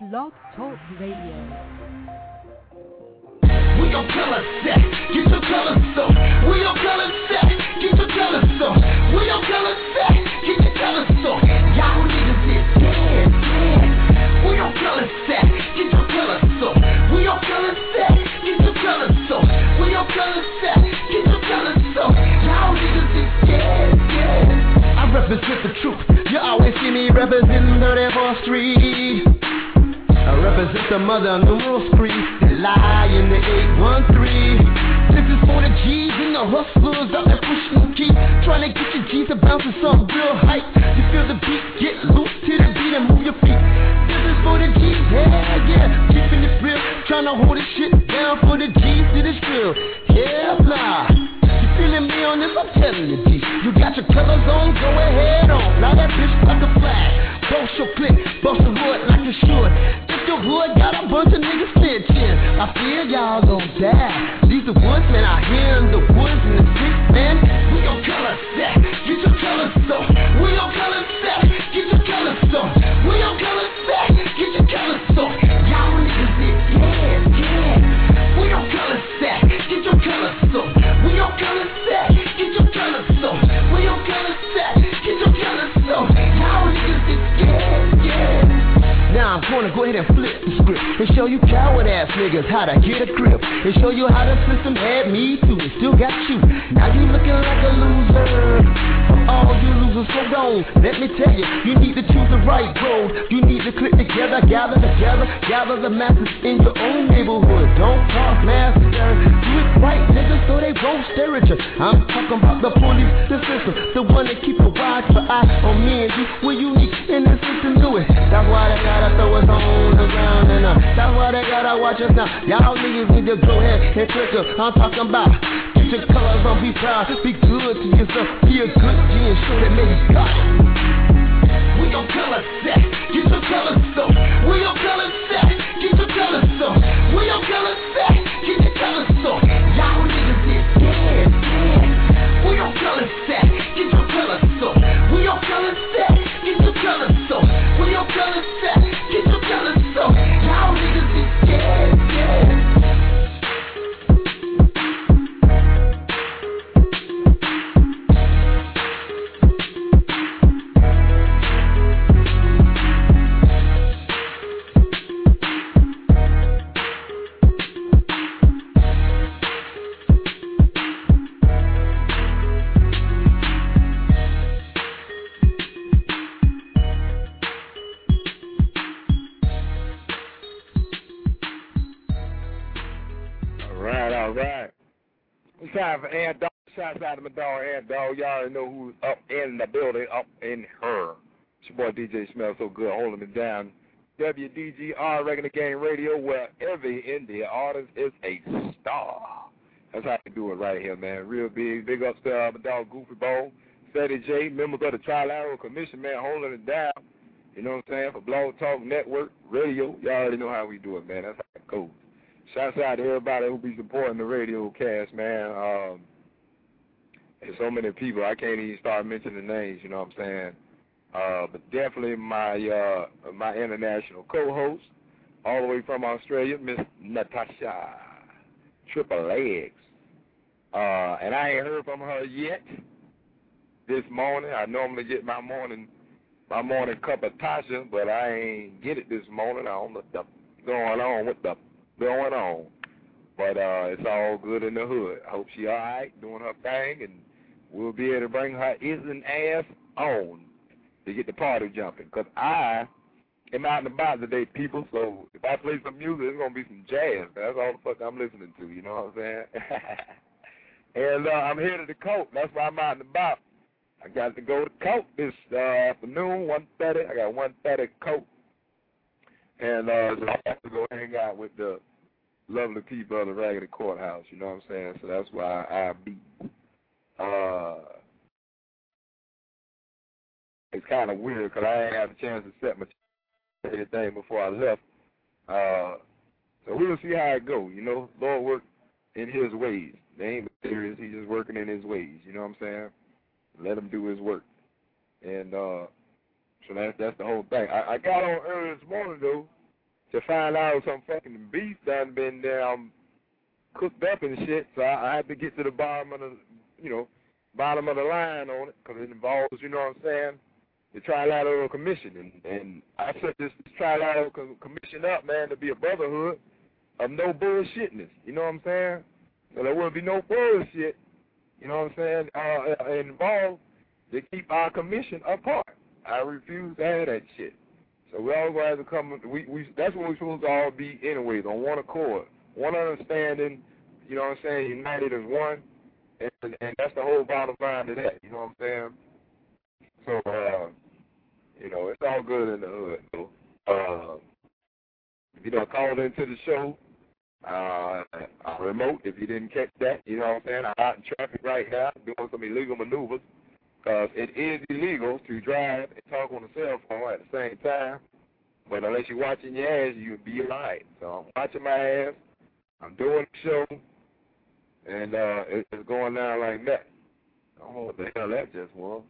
Blog Talk Radio. We gon' tell us that, get your colors up. We gon' tell us that, get your colors up. We gon' tell us that, get your colors up. Y'all niggas is dead, dead. We gon' tell us that, get your colors up. We gon' tell us that, get your colors up. We gon' tell us that, get your colors up. Y'all niggas is dead, dead. I represent the truth. You always see me representing 34th Street. I represent the mother numeral spree, the lie in the 813. This is for the G's and the hustlers out there pushing the key, trying to get your G's to bounce to some real hype. You feel the beat, get loose to the beat and move your feet. This is for the G's, yeah, keeping it real, trying to hold this shit down for the G's to this real. Yeah, nah. You feeling me on this? I'm telling you, G. You got your colors on, go ahead on. Now that bitch got the flag. Boast your click, boast the hood like you should. If your hood got a bunch of niggas snitching, I fear y'all gon' die. These the ones, man, I hear them, the woods and the sticks, man. We gon' color that, get your colors up. We gon' color that, get your colors up. We gon' color that, get your colors up. Y'all niggas is dead, dead. We gon' color that, get your colors up. We gon' color that, get your colors up. We gon' color that, get your colors up. Y'all niggas is dead, dead. Now I'm gonna go ahead and flip the script and show you coward ass niggas how to get a grip, and show you how the system had me too, it still got you. Now you looking like a loser. For all you losers, so don't let me tell you, you need to choose the right road. You need to click together, gather the masses in your own neighborhood. Don't talk massacre, do it right, niggas, so they won't stare at you. I'm talking about the police, the system, the one that keep a watchful eye on me and you. We're unique in the system, do it. That's why they gotta throw us on the ground, and that's why they gotta watch us now. Y'all niggas need to go ahead and trick us. I'm talking about get your colors on, be proud, be good to yourself, be a good G and show that maybe God. We gon' color that, get your colors up. We gon' color that, get your colors up. We gon' color that, get your colors up. Y'all niggas is dead, dead. We gon' color that, get your colors up. We gon' color that, get your colors up. We gon' color that, get your colors up. Y'all niggas is dead, dead. All right. It's time for Air Dog. Shouts out to my dog, Air Dog. Y'all already know who's up in the building, up in her. It's your boy DJ Smells So Good, holding me down. WDGR, Regular Game Radio, where every indie artist is a star. That's how we do it right here, man. Real big. Big ups to my dog, Goofy Bone, Steady J, members of the Trilateral Commission, man, holding it down. You know what I'm saying? For Blog Talk Network, radio. Y'all already know how we do it, man. That's how it goes. Shouts out to everybody who be supporting the radio cast, man. There's so many people, I can't even start mentioning names, you know what I'm saying? But definitely my international co-host, all the way from Australia, Miss Natasha Triple Legs. And I ain't heard from her yet this morning. I normally get my morning cup of Tasha, but I ain't get it this morning. I don't know what's going on. But it's all good in the hood. I hope she all right, doing her thing, and we'll be able to bring her isn't ass on to get the party jumping. Because I am out and about today, people, so if I play some music, it's going to be some jazz. That's all the fuck I'm listening to, you know what I'm saying? And I'm headed to Coke. That's why I'm out and about. I got to go to Coke this afternoon, 1:30. I got 1:30 Coke. And so I have to go hang out with the lovely people of the Raggedy Courthouse, you know what I'm saying? So that's why I be. It's kind of weird because I ain't had a chance to set my everything before I left. So we'll see how it goes, you know. Lord work in his ways. They ain't serious. He's just working in his ways, you know what I'm saying? Let him do his work. And so that's the whole thing. I got on early this morning, though, to find out some fucking beef done been cooked up and shit. So I had to get to the bottom of the, bottom of the line on it, because it involves, you know what I'm saying, the Trilateral Commission. And I set this Trilateral Commission up, man, to be a brotherhood of no bullshitness. You know what I'm saying? So there will be no bullshit, you know what I'm saying, involved to keep our commission apart. I refuse to have that shit. So we always have to come, that's what we're supposed to all be anyways, on one accord, one understanding, you know what I'm saying, united as one. And that's the whole bottom line to that, you know what I'm saying? So, it's all good in the hood, though. Called into the show, remote, if you didn't catch that, you know what I'm saying? I'm out in traffic right now doing some illegal maneuvers, because it is illegal to drive and talk on the cell phone at the same time. But unless you're watching your ass, you'll be alright. So I'm watching my ass, I'm doing the show, and it's going down like that. I don't know what the hell that just was.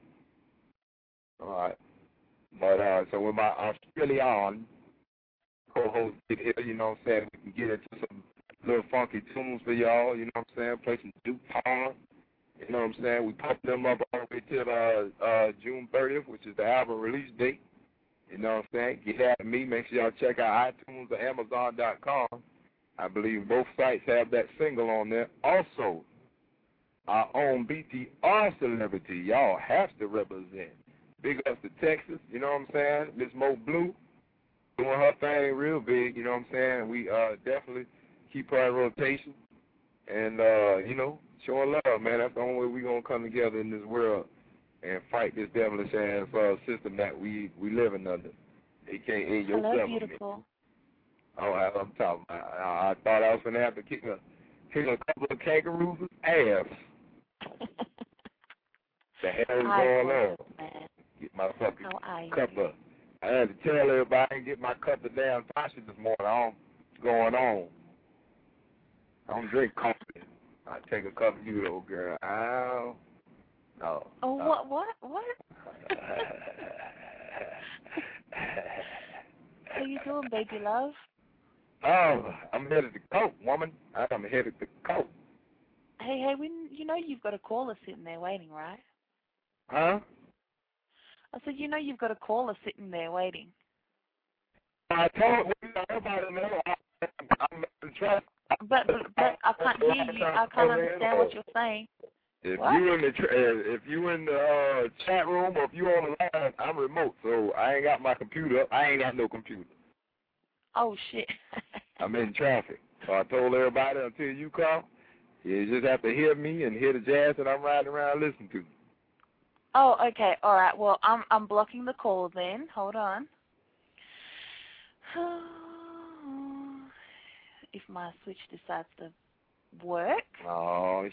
All right. But so with my Australian co-host here, you know what I'm saying, we can get into some little funky tunes for y'all, you know what I'm saying, play some Duke Power, you know what I'm saying. We popped them up all the way to June 30th, which is the album release date. You know what I'm saying? Get at me. Make sure y'all check out iTunes or Amazon.com. I believe both sites have that single on there. Also, our own BTR celebrity, y'all have to represent. Big ups to Texas, you know what I'm saying? Miss Mo Blue doing her thing real big, you know what I'm saying? We definitely keep her in rotation. And, showing love, man. That's the only way we're going to come together in this world and fight this devilish ass system that we living under. AKA yourself. Hello, beautiful. Oh, I'm talking about. I thought I was going to have to kick a couple of kangaroos' ass. The hell is going on? Get my fucking cup up. I had to tell everybody I didn't get my cup of damn Tasha this morning. I don't what's going on. I don't drink coffee. I take a cup of you, though, girl. Ow. No. Oh, no. What? How you doing, baby love? Oh, I'm headed to coke, woman. I'm headed to coke. Hey, you've got a caller sitting there waiting, right? Huh? I said, you've got a caller sitting there waiting. I told everybody I'm in traffic. But I can't hear you. I can't understand what you're saying. If what? you in the chat room or if you on the line, I'm remote, so I ain't got my computer up. I ain't got no computer. Oh shit. I'm in traffic, so I told everybody until you come, you just have to hear me and hear the jazz that I'm riding around listening to. Oh, okay, all right. Well, I'm blocking the call then. Hold on. If my switch decides to work. Oh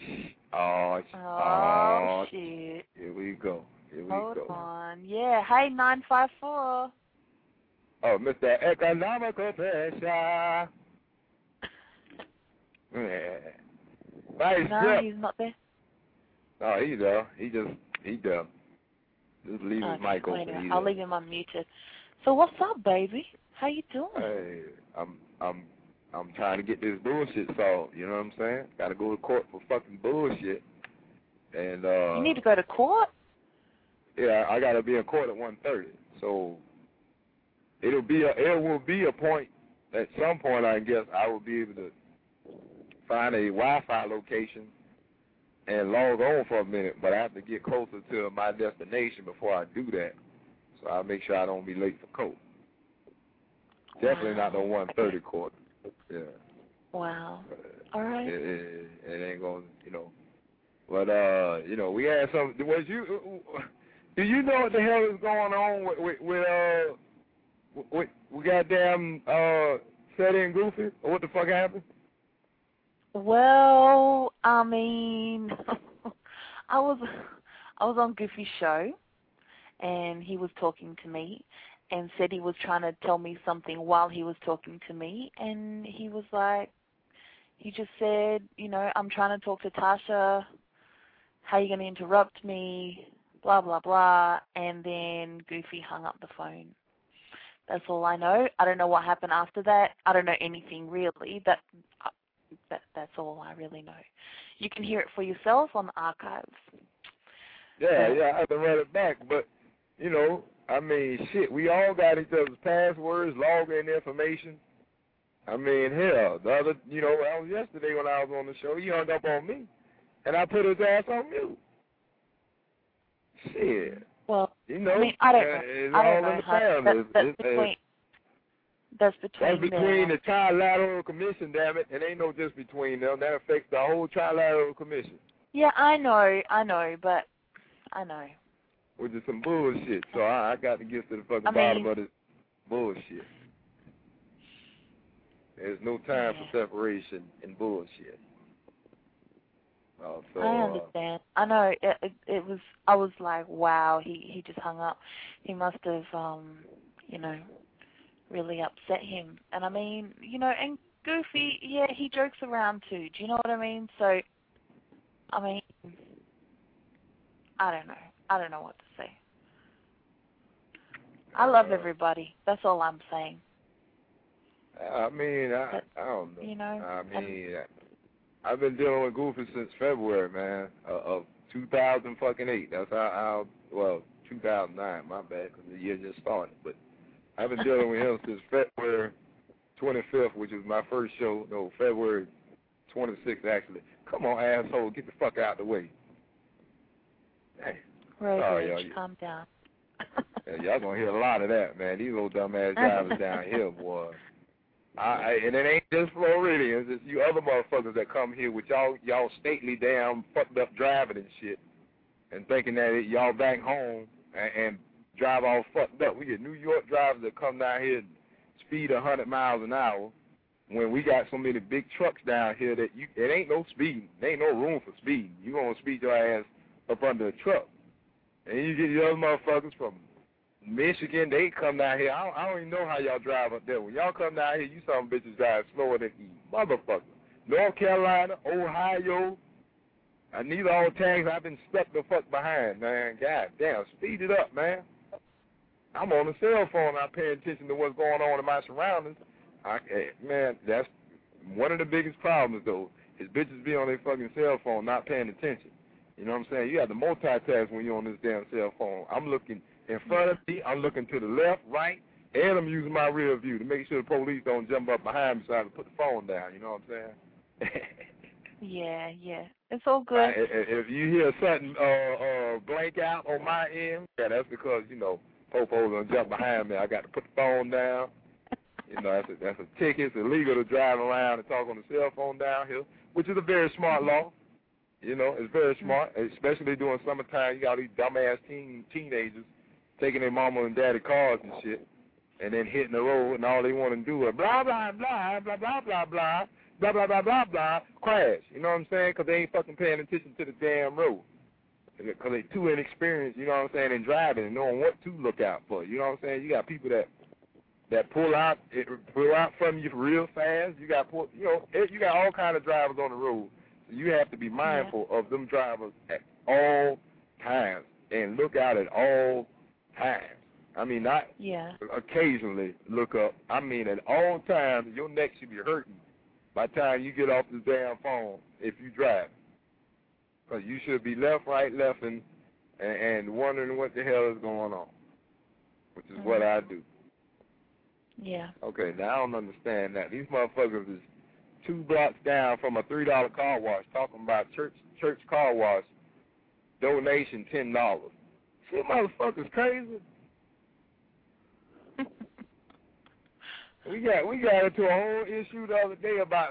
shit. Here we go. Hold on. Yeah. Hey, 954. Oh, Mr. Economical Pressure. Yeah. Nice. No, he's not there. Oh, he's there. He there. Just leave his mic open. Anyway, I'll leave him unmuted. So what's up, baby? How you doing? Hey, I'm trying to get this bullshit solved. You know what I'm saying? Got to go to court for fucking bullshit. And you need to go to court? Yeah, I got to be in court at 1:30. So it will be a point. At some point, I guess I will be able to find a Wi-Fi location and log on for a minute, but I have to get closer to my destination before I do that. So I'll make sure I don't be late for court. Definitely not the 1:30 court. Yeah. Wow. All right. It ain't gonna, But we had some. Do you know what the hell is going on with goddamn Seti and Goofy? Or what the fuck happened? Well, I mean, I was on Goofy's show, and he was talking to me, and said he was trying to tell me something while he was talking to me, and he was like, he just said, I'm trying to talk to Tasha, how are you going to interrupt me, blah, blah, blah, and then Goofy hung up the phone. That's all I know. I don't know what happened after that. I don't know anything really. That's all I really know. You can hear it for yourself on the archives. Yeah, I have to run it back, but, you know, I mean, shit, we all got each other's passwords, login information. I mean, hell, that was yesterday when I was on the show, he hung up on me, and I put his ass on mute. Shit. Well, you know, I mean, I don't know. It's I don't all know. in the family. That's between the Trilateral Commission, damn it. It ain't no just between them. That affects the whole Trilateral Commission. Yeah, I know, but I know. Which is some bullshit. So I got to get to the fucking bottom of this bullshit. There's no time for separation and bullshit. So, I understand. I know. It was. I was like, wow. He just hung up. He must have, really upset him. And I mean, and Goofy, yeah, he jokes around too. Do you know what I mean? So, I mean, I don't know. I don't know what to say. I love everybody. That's all I'm saying. I mean, I don't know. You know. I mean, I've been dealing with Goofy since February, man, of 2008. That's how 2009, my bad, because the year just started. But I've been dealing with him since February 25th, which was my first show. No, February 26th, actually. Come on, asshole, get the fuck out of the way. Hey. Roseridge, calm down. Y'all gonna hear a lot of that, man. These old dumbass drivers down here, boy. And it ain't just Floridians, it's you other motherfuckers that come here with y'all stately damn fucked up driving and shit, and thinking that y'all back home and drive all fucked up. We get New York drivers that come down here and speed 100 miles an hour when we got so many big trucks down here that it ain't no speeding. There ain't no room for speeding. You gonna speed your ass up under a truck. And you get the other motherfuckers from Michigan, they come down here. I don't even know how y'all drive up there. When y'all come down here, you some bitches drive slower than you motherfuckers. North Carolina, Ohio, and these all tags I've been stuck the fuck behind, man. God damn, speed it up, man. I'm on the cell phone. I'm paying attention to what's going on in my surroundings. Man, that's one of the biggest problems, though, is bitches be on their fucking cell phone not paying attention. You know what I'm saying? You have to multitask when you're on this damn cell phone. I'm looking in front of me, I'm looking to the left, right, and I'm using my rear view to make sure the police don't jump up behind me so I can put the phone down. You know what I'm saying? Yeah. It's all good. If you hear something blank out on my end, that's because, Popo's gonna jump behind me. I got to put the phone down. That's a ticket. It's illegal to drive around and talk on the cell phone down here, which is a very smart law. It's very smart, especially during summertime. You got these dumbass teenagers taking their mama and daddy cars and shit, and then hitting the road, and all they want to do is blah, blah, blah, blah, blah, blah, blah, blah, blah, blah, blah, blah, crash. You know what I'm saying? Because they ain't fucking paying attention to the damn road. Because they too inexperienced, you know what I'm saying, in driving and knowing what to look out for. You know what I'm saying? You got people that pull out from you real fast. You got you got all kind of drivers on the road. You have to be mindful of them drivers at all times and look out at all times. I mean, not occasionally look up. I mean, at all times, your neck should be hurting by the time you get off this damn phone if you drive. Because you should be left, right, left, and wondering what the hell is going on, which is what I do. Yeah. Okay, now I don't understand that. These motherfuckers is 2 blocks down from a $3 car wash, talking about church car wash, donation $10. See, motherfuckers crazy. we got into a whole issue the other day about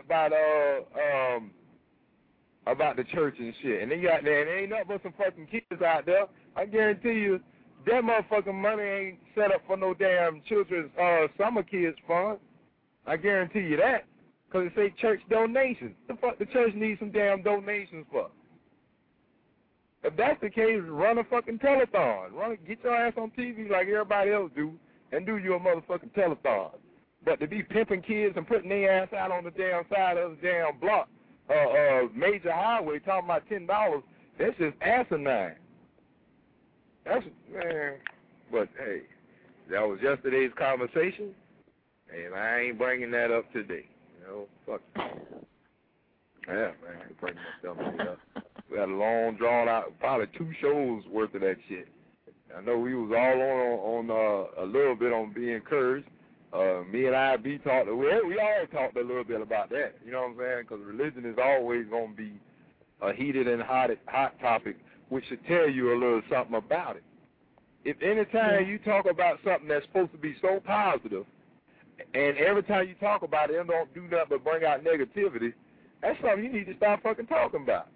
the church and shit, and there ain't nothing but some fucking kids out there. I guarantee you, that motherfucking money ain't set up for no damn children's summer kids fund. I guarantee you that. Because it say church donations. The fuck the church needs some damn donations for? If that's the case, run a fucking telethon. Get your ass on TV like everybody else do and do your motherfucking telethon. But to be pimping kids and putting their ass out on the damn side of the damn block, major highway talking about $10, that's just asinine. Man. But, hey, that was yesterday's conversation, and I ain't bringing that up today. You know, fuck. Yeah, man, I ain't bringing that dumb shit up. We had a long, drawn out, probably 2 shows worth of that shit. I know we was all on a little bit on Be Encouraged. Me and IB talked. We all talked a little bit about that. You know what I'm saying? Because religion is always going to be a heated and hot topic, which should tell you a little something about it. If any time you talk about something that's supposed to be so positive, and every time you talk about it, don't do nothing but bring out negativity, that's something you need to stop fucking talking about.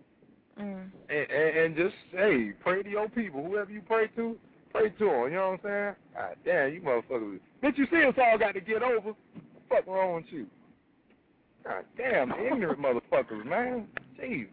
And just, hey, pray to your people. Whoever you pray to them. You know what I'm saying? God damn, you motherfuckers. Bitch, you see us all got to get over. What the fuck wrong with you? God damn, ignorant motherfuckers, man. Jesus.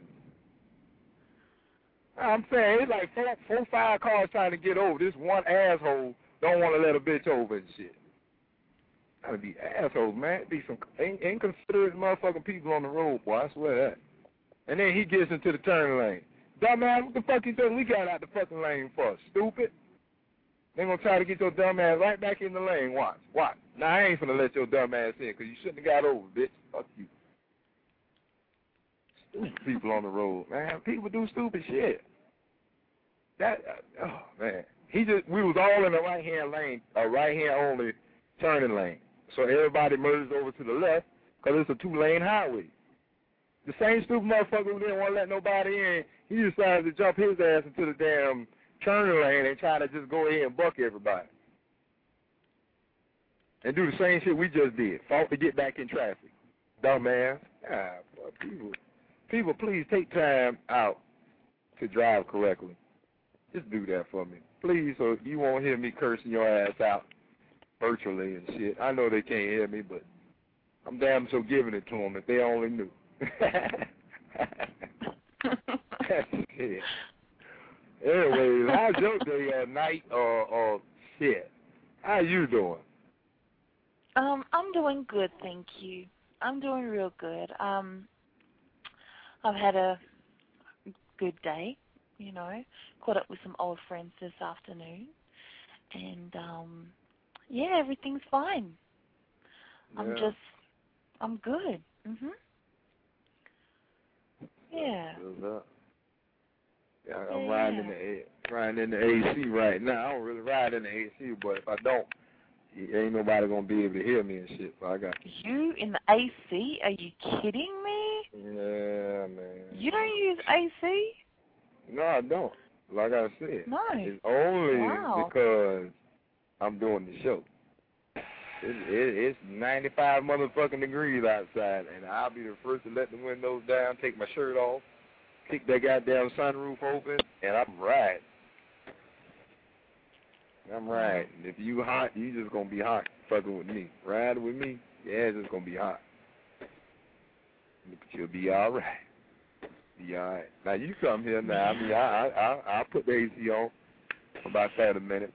I'm saying, it's like 4, 5 cars trying to get over. This one asshole don't want to let a bitch over and shit. Gotta be assholes, man. Be some inconsiderate motherfucking people on the road, boy. I swear that. And then he gets into the turn lane. Dumbass, what the fuck you think we got out the fucking lane for? Stupid. They gonna try to get your dumb ass right back in the lane. Watch. Now, I ain't finna let your dumb ass in, because you shouldn't have got over, bitch. Fuck you. Stupid people on the road, man. People do stupid shit. Oh, man. We was all in the right-hand lane, a right-hand only turning lane. So everybody merged over to the left, because it's a 2-lane highway. The same stupid motherfucker who didn't want to let nobody in, he decided to jump his ass into the damn turning lane and try to just go ahead and buck everybody. And do the same shit we just did. Fought to get back in traffic. Dumbass. People, please take time out to drive correctly. Just do that for me. Please, so you won't hear me cursing your ass out virtually and shit. I know they can't hear me, but I'm damn so giving it to them if they only knew. Shit. Anyway, how's your day, night, or shit? How you doing? I'm doing good, thank you. I'm doing real good. I've had a good day, you know. Caught up with some old friends this afternoon, and yeah, everything's fine. Yeah. I'm good. Yeah. Yeah, I'm riding in the AC right now. I don't really ride in the AC, but if I don't, ain't nobody gonna be able to hear me and shit. So I got you in the AC? Are you kidding me? Yeah, man. You don't use AC? No, I don't. Like I said, no. It's only because I'm doing the show. It's 95 motherfucking degrees outside, and I'll be the first to let the windows down, take my shirt off, kick that goddamn sunroof open, and I'm riding. If you hot, you just gonna be hot fucking with me. Riding with me, yeah, it's just gonna be hot. But you'll be all right. Be all right. Now you come here now. I mean, I'll put the AC on for about 30 minutes.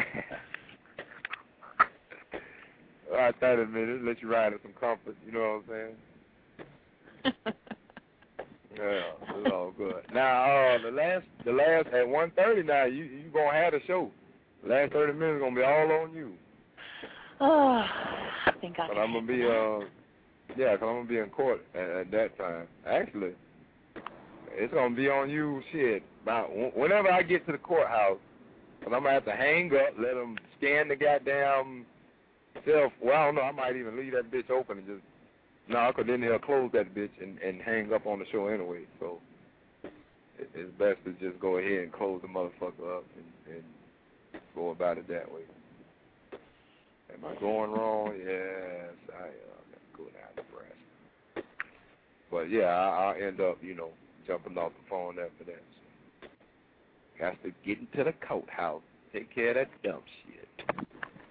About 30 minutes, let you ride in some comfort. You know what I'm saying? Yeah, it's all good. Now, the last at 1:30 now, you gonna have the show. The last 30 minutes gonna be all on you. Oh, I think I. But I'm gonna be cause I'm gonna be in court at that time. Actually, it's gonna be on you. Shit, about whenever I get to the courthouse, cause I'm gonna have to hang up, let them scan the goddamn self. Well, I don't know. I might even leave that bitch open and just. No, because then they'll close that bitch and hang up on the show anyway. So it's best to just go ahead and close the motherfucker up and go about it that way. Am I going wrong? Yes, I got to go down the brass. But yeah, I'll end up, jumping off the phone after that. So, got to get into the courthouse, take care of that dumb shit.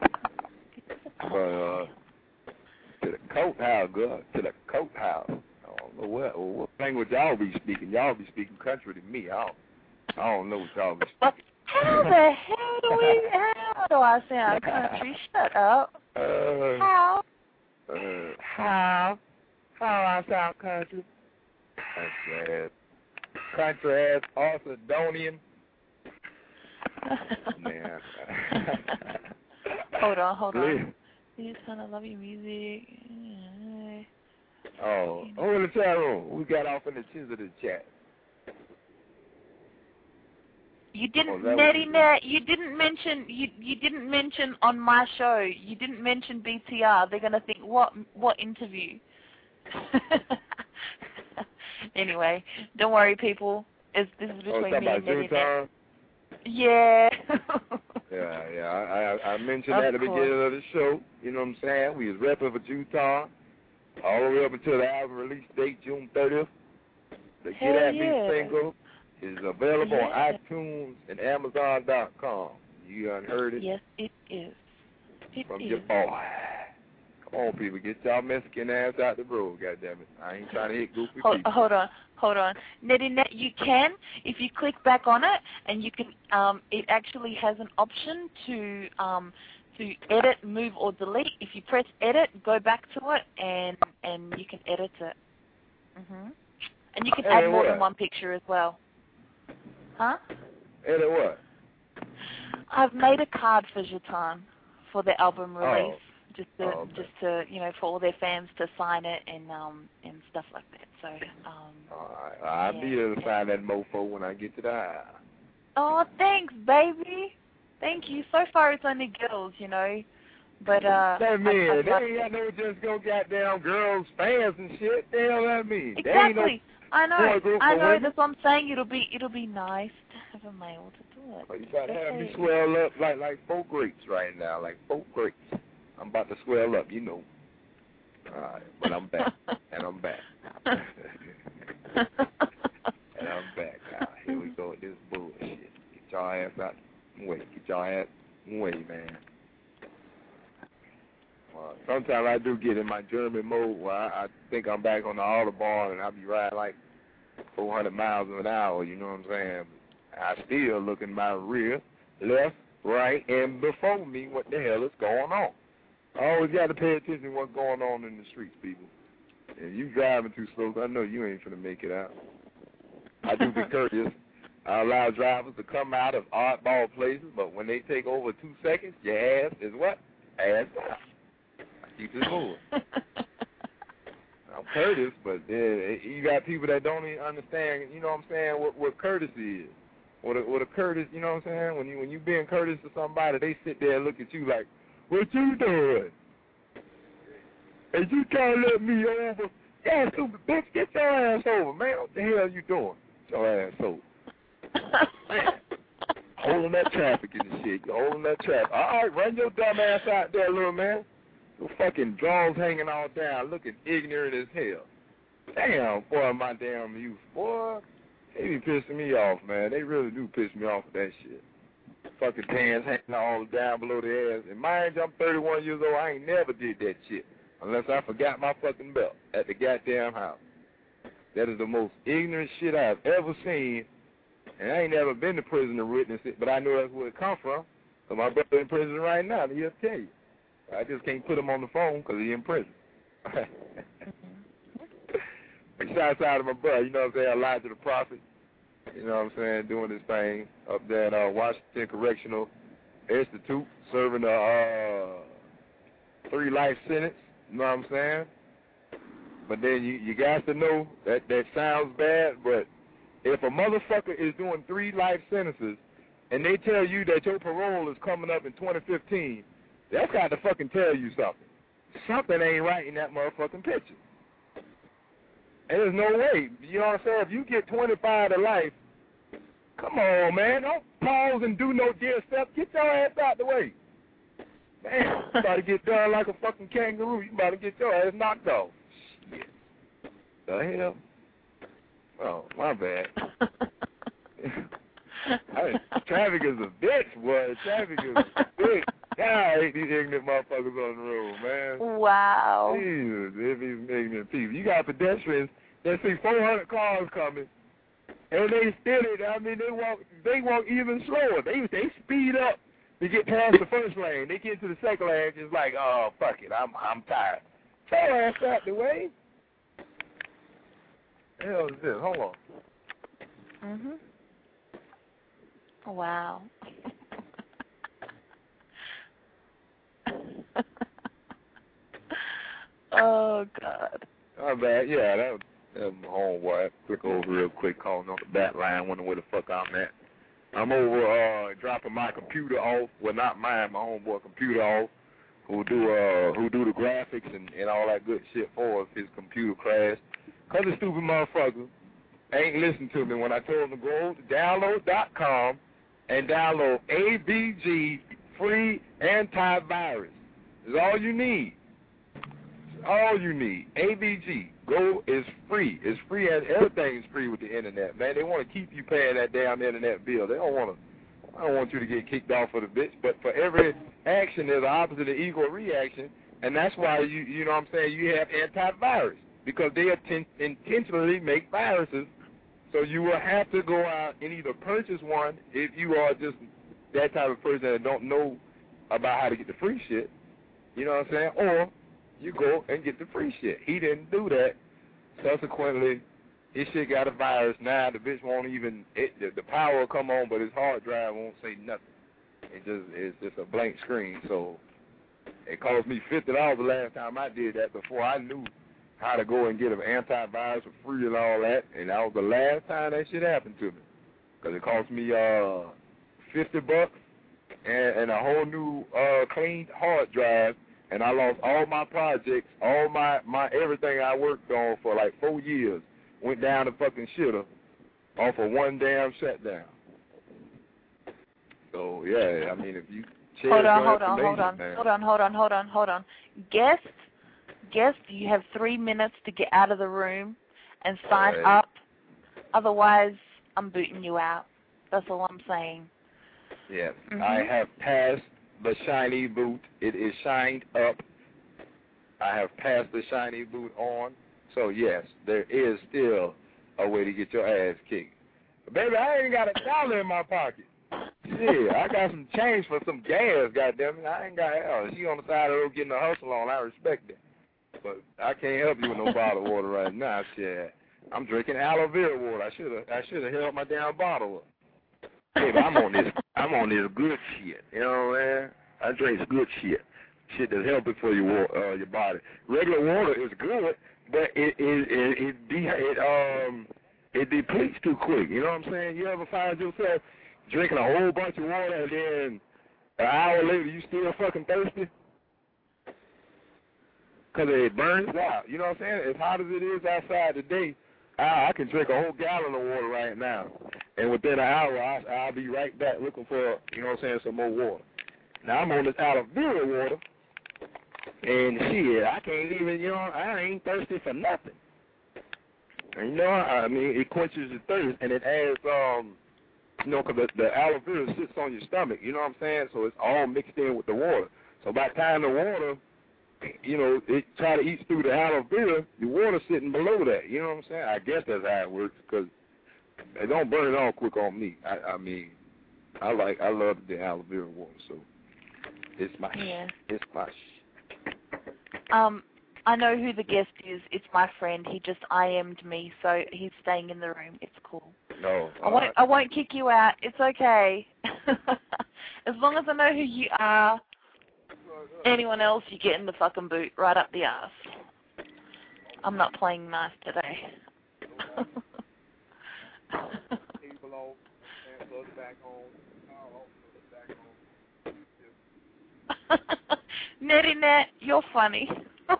But to the courthouse, girl. To the courthouse. I don't know what language y'all be speaking. Y'all be speaking country to me. I don't know what y'all be speaking. How the hell how do I sound country? Shut up. How? How I sound country? Country ass Orthodonian. Man. Hold on. You just kind of love your music. Oh, who in the chat room? We got off in the chins of the chat. You didn't, Nettie Net. You didn't mention. You didn't mention on my show. You didn't mention BTR. They're gonna think what interview. Anyway, don't worry, people. This is between me and Nettie Net. Yeah. I mentioned at the beginning of the show. You know what I'm saying? We was repping for Utah all the way up until the album release date, June 30th. The Get At Me single is available on iTunes and Amazon.com. You unheard it? Yes, it is. From your boy. Come on, people. Get y'all Mexican ass out the road, goddammit. I ain't trying to hit goofy people. Hold on. Nettie Net, you can, if you click back on it, and you can, it actually has an option to edit, move, or delete. If you press edit, go back to it, and you can edit it. And you can add more than one picture as well. Huh? Edit what? I've made a card for Jatan for the album release. Just to for all their fans to sign it and stuff like that. So I'll be able to sign that mofo when I get to the house. Oh, thanks, baby. Thank you. So far it's only girls, but that mean they ain't got no just go goddamn girls fans and shit. The hell that mean? Exactly. I know. That's what I'm saying. It'll be nice to have a male to do it. Oh, you about to have me swell up like 4 grapes right now, like 4 grapes. I'm about to swell up, All right, but I'm back, and I'm back. And I'm back. Now, here we go with this bullshit. Get y'all ass out the way. Get y'all ass way, man. Sometimes I do get in my German mode where I think I'm back on the Autobahn and I be riding like 400 miles an hour, you know what I'm saying? I still look in my rear, left, right, and before me what the hell is going on. I always got to pay attention to what's going on in the streets, people. And you driving too slow, I know you ain't finna make it out. I do be courteous. I allow drivers to come out of oddball places, but when they take over 2 seconds, your ass is what? Ass out. I keep it moving. I'm courteous, but you got people that don't even understand, you know what I'm saying, what courtesy is. What a courteous, you know what I'm saying? When you being courteous to somebody, they sit there and look at you like, what you doing? And you trying to let me over? Yeah, stupid bitch, get your ass over, man. What the hell you doing? Get your ass over. Man, holding that traffic and shit. You're holding that traffic. All right, run your dumb ass out there, little man. Your fucking drawers hanging all down, looking ignorant as hell. Damn, boy, my damn youth, boy. They be pissing me off, man. They really do piss me off with that shit. Fucking pants hanging all down below the ass. And mind you, I'm 31 years old. I ain't never did that shit unless I forgot my fucking belt at the goddamn house. That is the most ignorant shit I've ever seen. And I ain't never been to prison to witness it, but I know that's where it come from. So my brother in prison right now, and he'll tell you. I just can't put him on the phone because he's in prison. Shouts out to my brother, you know what I'm saying, Elijah the Prophet. You know what I'm saying, doing his thing up there at Washington Correctional Institute, serving a 3-life sentence, you know what I'm saying? But then you guys to know that sounds bad, but if a motherfucker is doing 3 life sentences and they tell you that your parole is coming up in 2015, that's got to fucking tell you something. Something ain't right in that motherfucking picture. And there's no way. You know what I'm saying? If you get 25 to life, come on, man. Don't pause and do no dear stuff. Get your ass out the way. Man, you about to get done like a fucking kangaroo. You about to get your ass knocked off. Shit. The hell? Oh, my bad. Traffic is a bitch, boy. Traffic is a bitch. God, I hate these ignorant motherfuckers on the road, man. Wow. Jesus, these ignorant people. You got pedestrians that see 400 cars coming, and they still, I mean, they walk even slower. They speed up to get past the first lane. They get to the second lane, just like, oh, fuck it, I'm tired. Tell ass out the way. The hell is this? Hold on. Wow. Oh, God. Oh, bad. Yeah, that was my homeboy. Click over real quick, calling on the back line, wondering where the fuck I'm at. I'm over dropping my computer off. Well, not mine, my homeboy computer off. Who do the graphics and all that good shit for us. His computer crashed. Cause the stupid motherfucker ain't listened to me when I told him to go to download.com and download ABG free antivirus. It's all you need. It's all you need. ABG. Go is free. It's free as everything's free with the internet, man. They want to keep you paying that damn internet bill. I don't want you to get kicked off of the bitch, but for every action there's an opposite and equal reaction, and that's why you know what I'm saying, you have antivirus, because they intentionally make viruses, so you will have to go out and either purchase one if you are just that type of person that don't know about how to get the free shit, you know what I'm saying, or you go and get the free shit. He didn't do that. Subsequently, his shit got a virus. Now the bitch won't even, the power will come on, but his hard drive won't say nothing. It's just a blank screen. So it cost me $50 the last time I did that, before I knew how to go and get an antivirus for free and all that. And that was the last time that shit happened to me, because it cost me $50 and a whole new clean hard drive. And I lost all my projects, all my everything I worked on for like 4 years went down the fucking shitter off of one damn shutdown. So yeah, I mean, if you hold on. Guest, you have 3 minutes to get out of the room and sign up. Otherwise, I'm booting you out. That's all I'm saying. Yes, I have passed the shiny boot. It is shined up. I have passed the shiny boot on. So, yes, there is still a way to get your ass kicked. But baby, I ain't got $1 in my pocket. Shit, I got some change for some gas, goddammit. I ain't got hell. She on the side of the road getting a hustle on. I respect it. But I can't help you with no bottled water right now. Shit, I'm drinking aloe vera water. I should have held my damn bottle up. Baby, I'm on this good shit. You know what I'm saying? I drink good shit. Shit that's healthy for your body. Regular water is good, but it depletes too quick. You know what I'm saying? You ever find yourself drinking a whole bunch of water and then an hour later you still fucking thirsty? Because it burns out. You know what I'm saying? As hot as it is outside today, I can drink a whole gallon of water right now. And within an hour, I'll be right back looking for, you know what I'm saying, some more water. Now, I'm on this aloe vera water, and shit, I can't even, you know, I ain't thirsty for nothing. And, you know, I mean, it quenches your thirst, and it adds, you know, because the aloe vera sits on your stomach, you know what I'm saying? So it's all mixed in with the water. So by the time the water, you know, it try to eat through the aloe vera, the water's sitting below that, you know what I'm saying? I guess that's how it works, because it don't burn it all quick on me. I mean, I love the aloe vera water, so it's my It's my I know who the guest is. It's my friend. He just IM'd me, so he's staying in the room. It's cool. No. I won't kick you out. It's okay. As long as I know who you are. Anyone else, you get in the fucking boot right up the ass. I'm not playing nice today. Nettie Net, you're funny.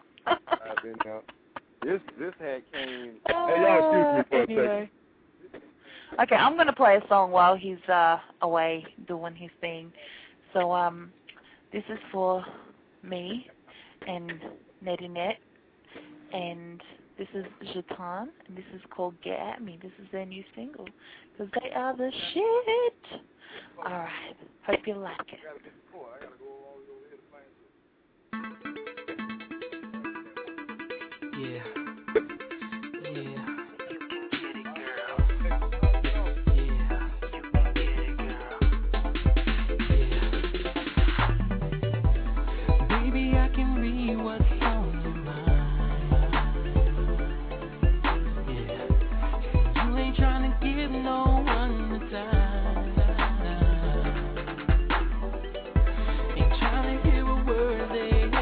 This hat came. Hey, y'all, excuse me for a second. Okay, I'm gonna play a song while he's away doing his thing. So this is for me and Nettie Net, and this is Jatan, and this is called Get At Me. This is their new single, because they are the shit. Alright, hope you like it. Yeah. Ain't trying to hear a word they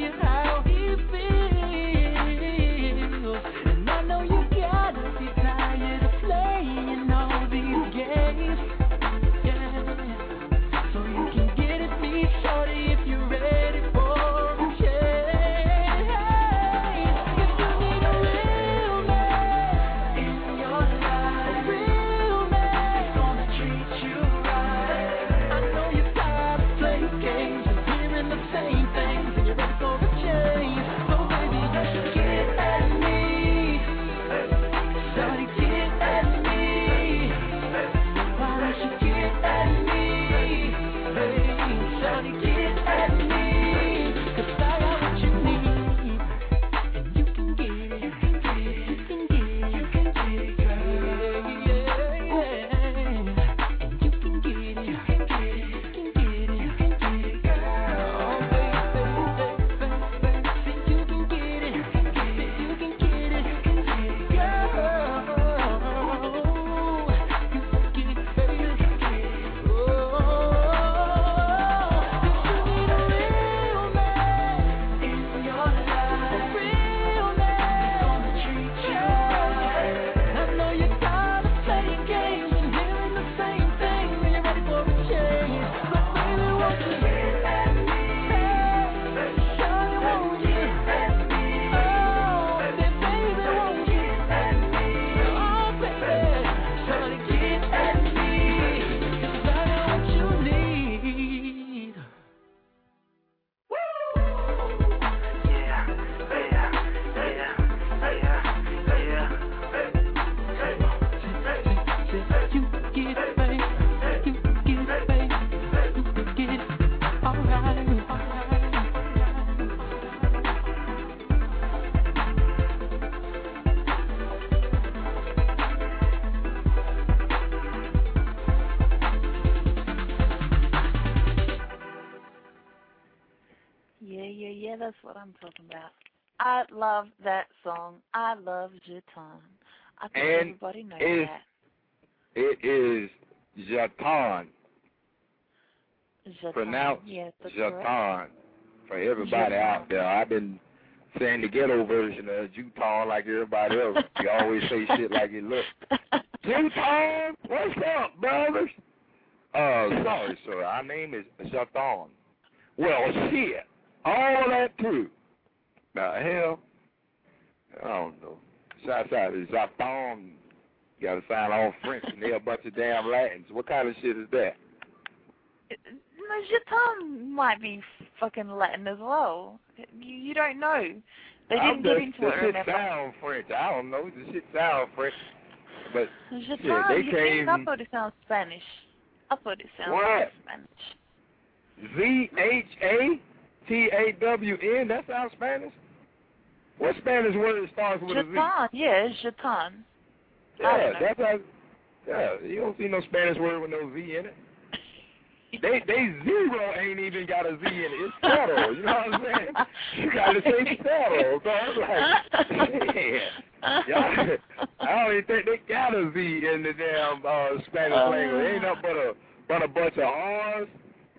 Yeah, that's what I'm talking about. I love that song. I love Jeton. I think everybody knows that. It is Jeton. Jeton. Pronounced yes, Jeton for everybody out there. I've been saying the ghetto version of Jeton like everybody else. You always say shit like it looks. Jeton, what's up, brothers? Sorry, sir. Our name is Jeton. Well, shit. All of that too. Now, hell, I don't know. Shouts out to Jeton. You got to sound all French and they're a bunch of damn Latins. What kind of shit is that? Jeton might be fucking Latin as well. You don't know. They didn't get into it, remember? The shit sound French. I don't know. The shit sound French. But Jeton, shit, they came... I thought it sounds Spanish. I thought it sounded like Spanish. Z-H-A-T-A-W-N? That sounds Spanish? What Spanish word starts with Jeton, a Z? yeah, it's Jeton. Yeah, that's how... Yeah, you don't see no Spanish word with no Z in it. They zero ain't even got a Z in it. It's cero. You know what I'm saying? You got to say cero. So I'm like, yeah. I don't even think they got a Z in the damn Spanish language. It ain't nothing but a bunch of R's,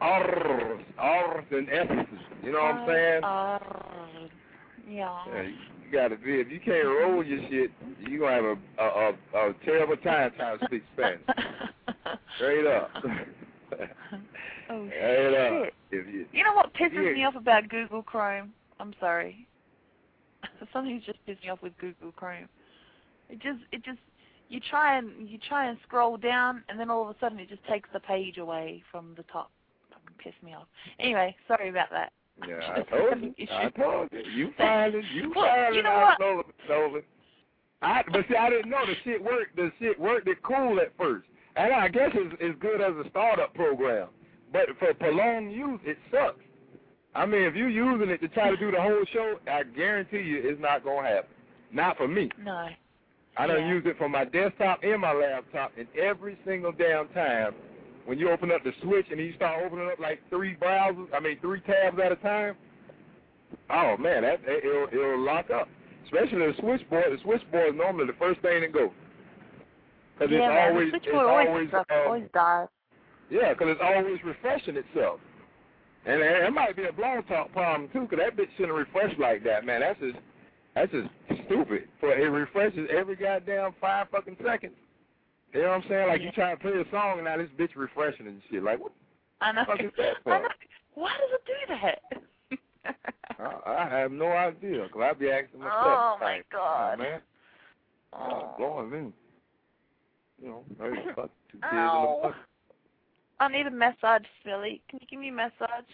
and S's. You know what I'm saying? Yeah. You got to be. If you can't roll your shit, you gonna have a terrible time trying to speak Spanish. Straight up. Oh, shit. You know what pisses me off about Google Chrome? I'm sorry. Something's just pissed me off with Google Chrome. It just you try and scroll down and then all of a sudden it just takes the page away from the top. Fucking piss me off. Anyway, sorry about that. Yeah, I told you. You find it. You well, find you it know out, what? Nolan. But see, I didn't know the shit worked. The shit worked it cool at first. And I guess it's good as a startup program. But for prolonged use, it sucks. I mean, if you're using it to try to do the whole show, I guarantee you it's not going to happen. Not for me. No. I done use it for my desktop and my laptop, and every single damn time when you open up the switch and you start opening up like 3 tabs at a time, oh, man, it'll lock up. Especially the switchboard. The switchboard is normally the first thing to go. Cause yeah, it's man, always, the switchboard always dies. Yeah, because it's always refreshing itself. And it might be a Blog Talk problem, too, because that bitch shouldn't refresh like that, man. That's just stupid. For it refreshes every goddamn 5 fucking seconds. You know what I'm saying? Like, you trying to play a song, and now this bitch refreshing and shit. Like, what the fuck is that for? Why does it do that? I have no idea, because I be asking myself. Oh, my God. Oh, man. Oh, blowing me. You know, maybe fuck 2 kids in the butt. I need a massage, Philly. Can you give me a massage?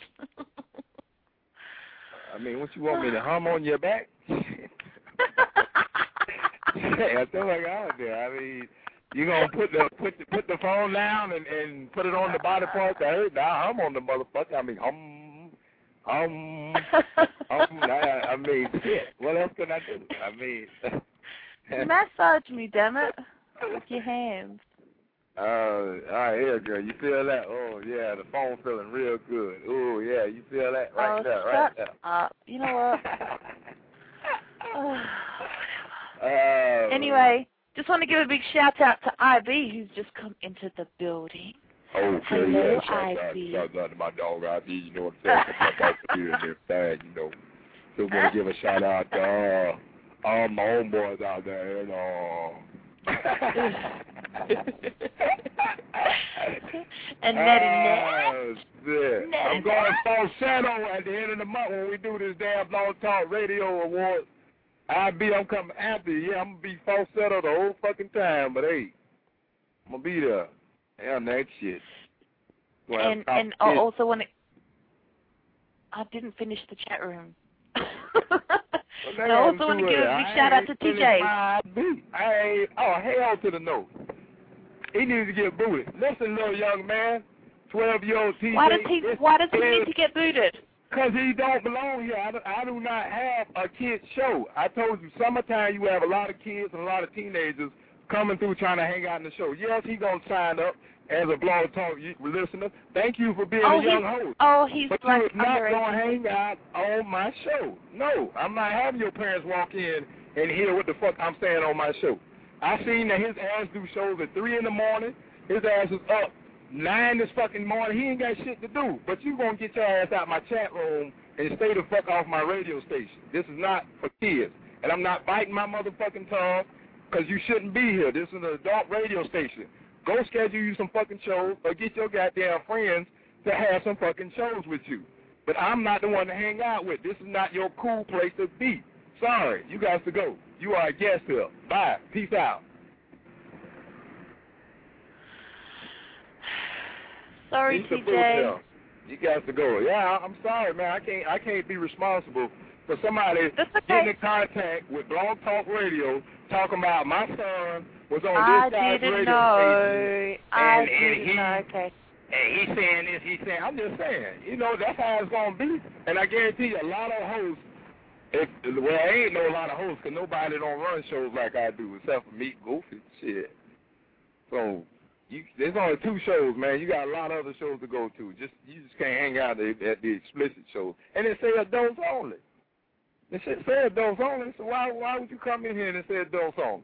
I mean, what you want me to hum on your back? Yeah, I feel like out there. I mean, you gonna put the phone down and put it on the body part? Now hum on the motherfucker. I mean, hum. I mean, shit. What else can I do? I mean, massage me, damn it, with your hands. All right, here, girl. You feel that? Oh, yeah, the phone feeling real good. Oh, yeah, you feel that right there, right there. Up. You know what? Anyway, just want to give a big shout out to IB, who's just come into the building. Okay, hello, yeah, IB. Shout out to my dog IB. You know what I'm saying? About to be in there fast, you know. So want to give a shout out to all my homeboys out there, you know. And Nettie I'm going falsetto at the end of the month when we do this damn Blog Talk Radio Awards. I'm coming after you. Yeah, I'm going to be falsetto the whole fucking time, but hey, I'm going to be there. Damn that shit. And I also want to... I didn't finish the chat room. I also want to give a big shout out to TJ. Hell to the no. He needs to get booted. Listen, little young man, 12-year-old TJ. Why does he need to get booted? Because he don't belong here. I do not have a kid's show. I told you, summertime you have a lot of kids and a lot of teenagers coming through trying to hang out in the show. Yes, he's going to sign up as a Blog Talk listener. Thank you for being a young host. He's but like you're not going to hang out on my show. No, I'm not having your parents walk in and hear what the fuck I'm saying on my show. I seen that his ass do shows at 3 in the morning. His ass is up 9 this fucking morning. He ain't got shit to do. But you going to get your ass out my chat room and stay the fuck off my radio station. This is not for kids. And I'm not biting my motherfucking tongue because you shouldn't be here. This is an adult radio station. Go schedule you some fucking shows or get your goddamn friends to have some fucking shows with you. But I'm not the one to hang out with. This is not your cool place to be. Sorry, you guys to go. You are a guest here. Bye. Peace out. Sorry, TJ. You guys to go. Yeah, I'm sorry, man. I can't be responsible for somebody getting in contact with Blog Talk Radio talking about my son was on this guy's radio station. I didn't know. Okay. And he's saying this, I'm just saying, you know, that's how it's going to be. And I guarantee you, a lot of hosts, ain't no lot of hosts, because nobody don't run shows like I do, except for me, Goofy, shit. So, there's only 2 shows, man. You got a lot of other shows to go to. You just can't hang out at the explicit shows. And they say adults only. They say adults only, so why would you come in here and say adults only?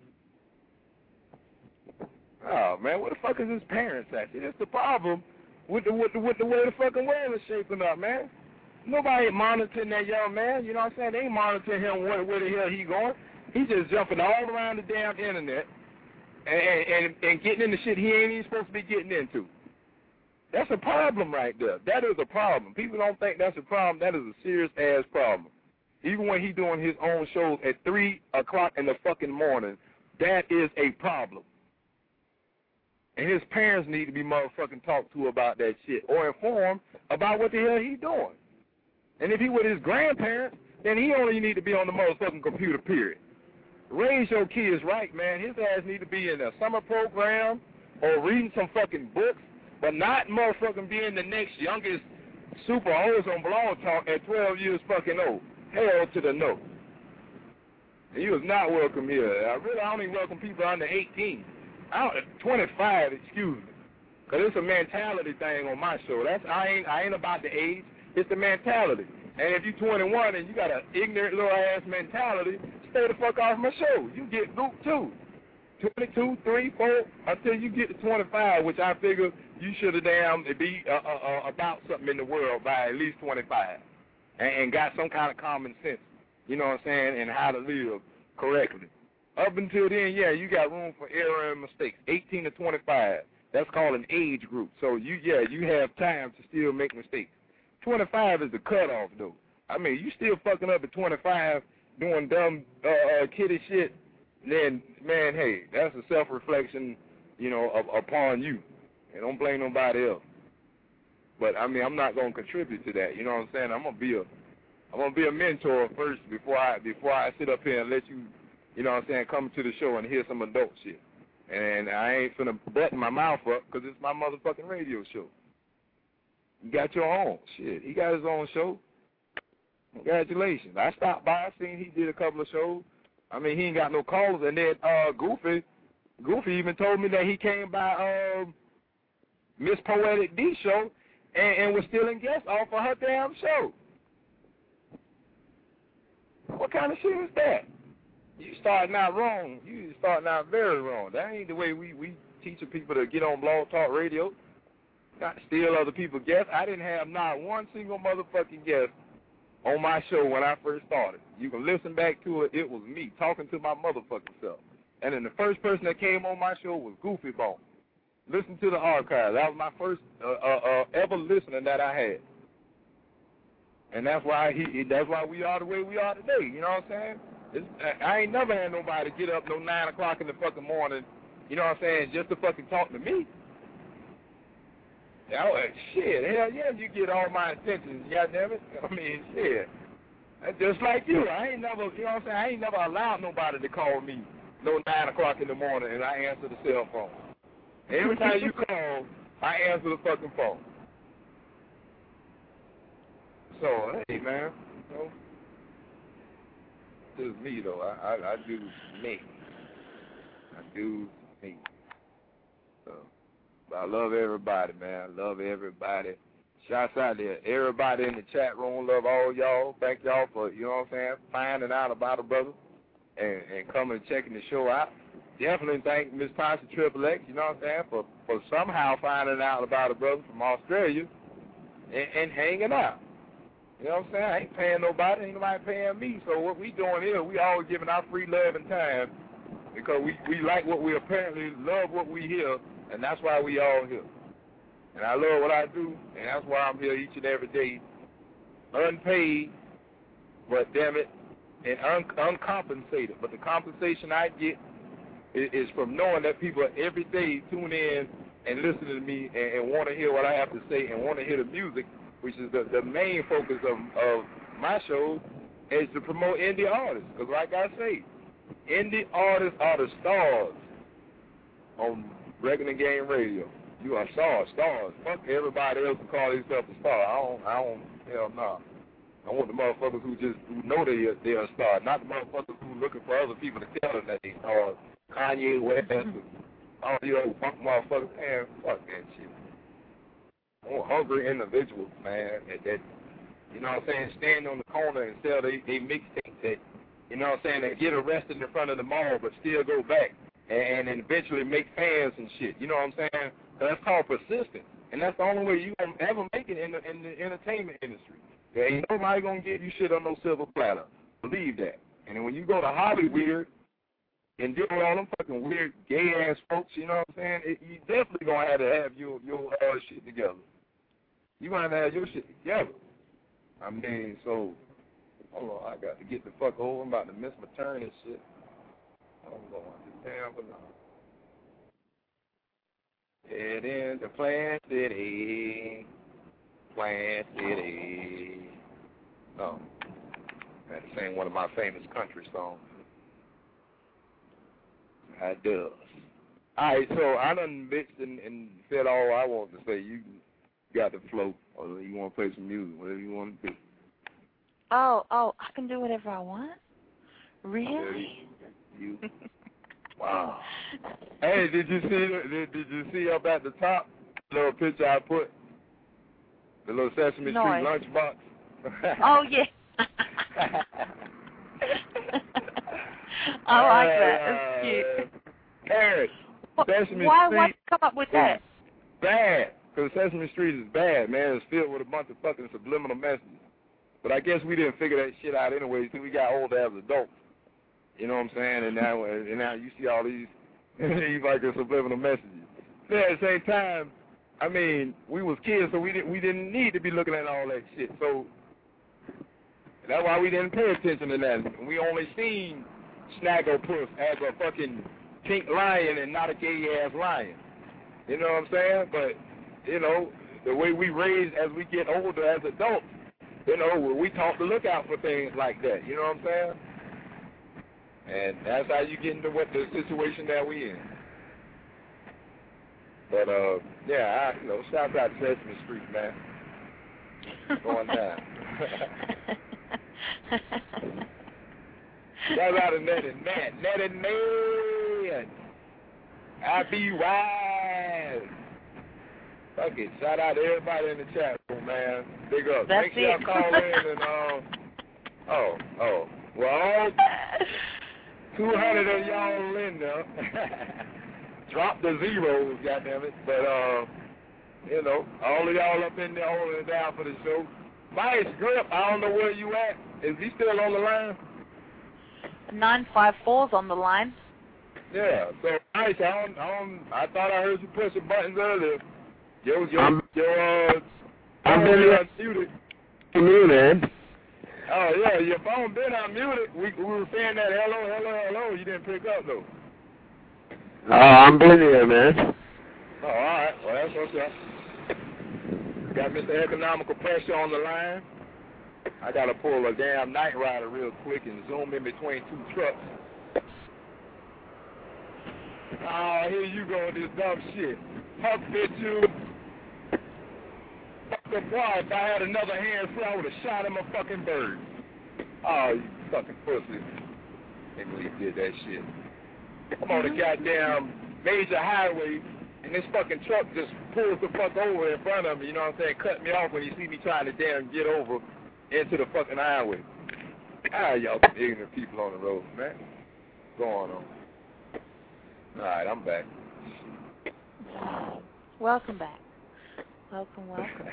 Oh, man, what the fuck is his parents at? See, that's the problem with the way the fucking world is shaping up, man. Nobody ain't monitoring that young man, you know what I'm saying? They ain't monitoring him where the hell he going. He's just jumping all around the damn internet and getting into shit he ain't even supposed to be getting into. That's a problem right there. That is a problem. People don't think that's a problem. That is a serious-ass problem. Even when he's doing his own shows at 3 o'clock in the fucking morning, that is a problem. And his parents need to be motherfucking talked to about that shit or informed about what the hell he's doing. And if he with his grandparents, then he only need to be on the motherfucking computer, period. Raise your kids right, man. His ass need to be in a summer program or reading some fucking books, but not motherfucking being the next youngest super host on Blog Talk at 12 years fucking old. Hell to the no. And he was not welcome here. I don't even welcome people under 18. 25, excuse me. Because it's a mentality thing on my show. I ain't about the age. It's the mentality. And if you're 21 and you got an ignorant little ass mentality, stay the fuck off my show. You get gooped too. 22, 3, 4, until you get to 25, which I figure you should have damn be about something in the world by at least 25 and got some kind of common sense, you know what I'm saying, and how to live correctly. Up until then, yeah, you got room for error and mistakes. 18 to 25, that's called an age group. So, you have time to still make mistakes. 25 is the cutoff, though. I mean, you still fucking up at 25 doing dumb, kiddie shit, then, man, hey, that's a self-reflection, upon you. And don't blame nobody else. But, I mean, I'm not going to contribute to that, you know what I'm saying? I'm going to be a mentor first before I sit up here and let you, you know what I'm saying, come to the show and hear some adult shit. And I ain't finna button my mouth up because it's my motherfucking radio show. You got your own. Shit, he got his own show. Congratulations. I stopped by, seen he did a couple of shows. I mean, he ain't got no callers. And then Goofy even told me that he came by Miss Poetic D show and was stealing guests off of her damn show. What kind of shit is that? You starting out wrong. You starting out very wrong. That ain't the way we teaching people to get on Blog Talk Radio. Not to steal other people's guests. I didn't have not one single motherfucking guest on my show when I first started. You can listen back to it. It was me talking to my motherfucking self. And then the first person that came on my show was Goofy Bone. Listen to the archive. That was my first ever listening that I had. And that's why that's why we are the way we are today. You know what I'm saying? I ain't never had nobody get up no 9 o'clock in the fucking morning, you know what I'm saying, just to fucking talk to me. Shit, hell yeah, you get all my attention, goddammit. I mean, shit. Just like you. I ain't never, you know what I'm saying, I ain't never allowed nobody to call me no 9 o'clock in the morning and I answer the cell phone. Every time you call, I answer the fucking phone. So, hey, man, you know, this is me, though. I do me. I do me. So, but I love everybody, man. I love everybody. Shouts out to everybody in the chat room. Love all y'all. Thank y'all for, you know what I'm saying, finding out about a brother and coming and checking the show out. Definitely thank Miss Tasha Triple X, you know what I'm saying, for somehow finding out about a brother from Australia and hanging out. You know what I'm saying? I ain't paying nobody. Ain't nobody paying me. So what we doing here, we all giving our free love and time because we like what we apparently love what we hear, and that's why we all here. And I love what I do, and that's why I'm here each and every day, unpaid, but damn it, and uncompensated. But the compensation I get is from knowing that people every day tune in and listen to me and want to hear what I have to say and want to hear the music, which is the main focus of my show, is to promote indie artists. Because like I say, indie artists are the stars on Regular Game Radio. You are stars. Fuck everybody else who call themselves a star. I don't, hell no. I want the motherfuckers who know they're a star, not the motherfuckers who looking for other people to tell them that they stars. Kanye West, all you old funk motherfuckers, man, fuck that shit. More hungry individuals, man, that you know what I'm saying, stand on the corner and sell they mixtapes that, you know what I'm saying, that get arrested in front of the mall but still go back and eventually make fans and shit, you know what I'm saying? That's called persistence, and that's the only way you gonna ever make it in the entertainment industry. There ain't nobody gonna give you shit on no silver platter. Believe that. And then when you go to Hollywood and deal with all them fucking weird gay-ass folks, you know what I'm saying, you definitely going to have your shit together. You going to have your shit together. I mean, so, hold on, I got to get the fuck over. I'm about to miss my turn and shit. Hold on, damn, but no. Head into Plant City. Plant City. No. I had to sing one of my famous country songs. I does. All right, so I done mixed and said all I want to say. You got the flow, or you want to play some music, whatever you want to do. Oh, I can do whatever I want? Really? You. Wow. Hey, did you see up at the top the little picture I put? The little Sesame Street lunchbox? Oh, yeah. I like that. That's cute. Eric, Sesame Street. Why come up with that? bad. Because Sesame Street is bad, man. It's filled with a bunch of fucking subliminal messages. But I guess we didn't figure that shit out anyway until we got older as adults. You know what I'm saying? And now you see all these fucking subliminal messages. But at the same time, I mean, we was kids, so we didn't need to be looking at all that shit. So that's why we didn't pay attention to that. We only seen Snagglepuss as a fucking pink lion and not a gay-ass lion. You know what I'm saying? But, you know, the way we raise as we get older as adults, you know, we taught to look out for things like that. You know what I'm saying? And that's how you get into what the situation that we in. But, yeah, shout out to Sesame Street, man. Going down. Shout out to Ned and Ned. I be wise. Fuck it. Shout out to everybody in the chat room, man. Big up. That's Make sure y'all call in and, well, 200 of y'all in there. Drop the zeros, goddammit. But, you know, all of y'all up in there holding it down for the show. Vice Grip, I don't know where you at. Is he still on the line? 954's on the line. Yeah, so Vice, I thought I heard you pushing buttons earlier. I'm unmuted. Oh, yeah, your phone been unmuted. We were saying that hello. You didn't pick up, though. Oh, I'm been here, man. Oh, all right. Well, that's what's up. Got Mr. Economical Pressure on the line. I got to pull a damn Night Rider real quick and zoom in between two trucks. Oh, here you go with this dumb shit. Fuck you. Fucking boy, if I had another handful, I would have shot him a fucking bird. Oh, you fucking pussy. Can't believe you did that shit. I'm on the goddamn major highway, and this fucking truck just pulls the fuck over in front of me, you know what I'm saying? Cut me off when you see me trying to damn get over into the fucking highway. Ah, y'all ignorant people on the road, man. What's going on? All right, I'm back. Welcome back. Welcome.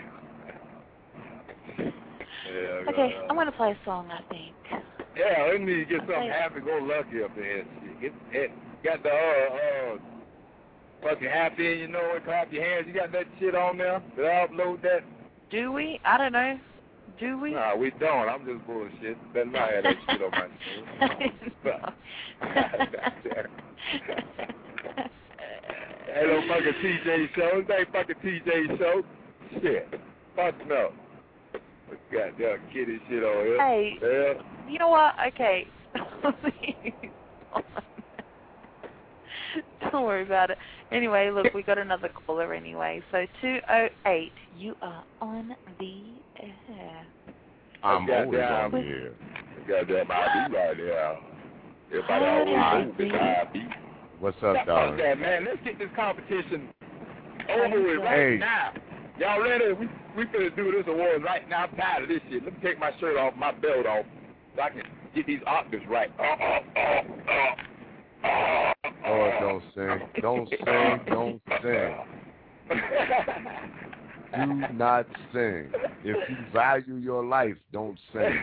Yeah, okay, I'm going to play a song, I think. Yeah, let me get something happy-go-lucky up there. Got the fucking happy, you know, clap your hands. You got that shit on there? Did I upload that? Do we? I don't know. Do we? Nah, we don't. I'm just bullshit. Doesn't matter that shit on my show. Ain't no fucking TJ show. This ain't fucking TJ show. Shit. Fuck no. Goddamn kitty shit on here. Hey, yeah. You know what? Okay. Don't worry about it. Anyway, look, we got another caller anyway. So 208, you are on the air. I'm always on the air. Goddamn ID right there. Everybody always move with ID. What's up, darling? That, man. Let's get this competition over with right now. Y'all ready? We finna do this award right now. I'm tired of this shit. Let me take my shirt off, my belt off, so I can get these octaves right. Oh, don't sing. Don't sing. Don't sing. Do not sing. If you value your life, don't sing.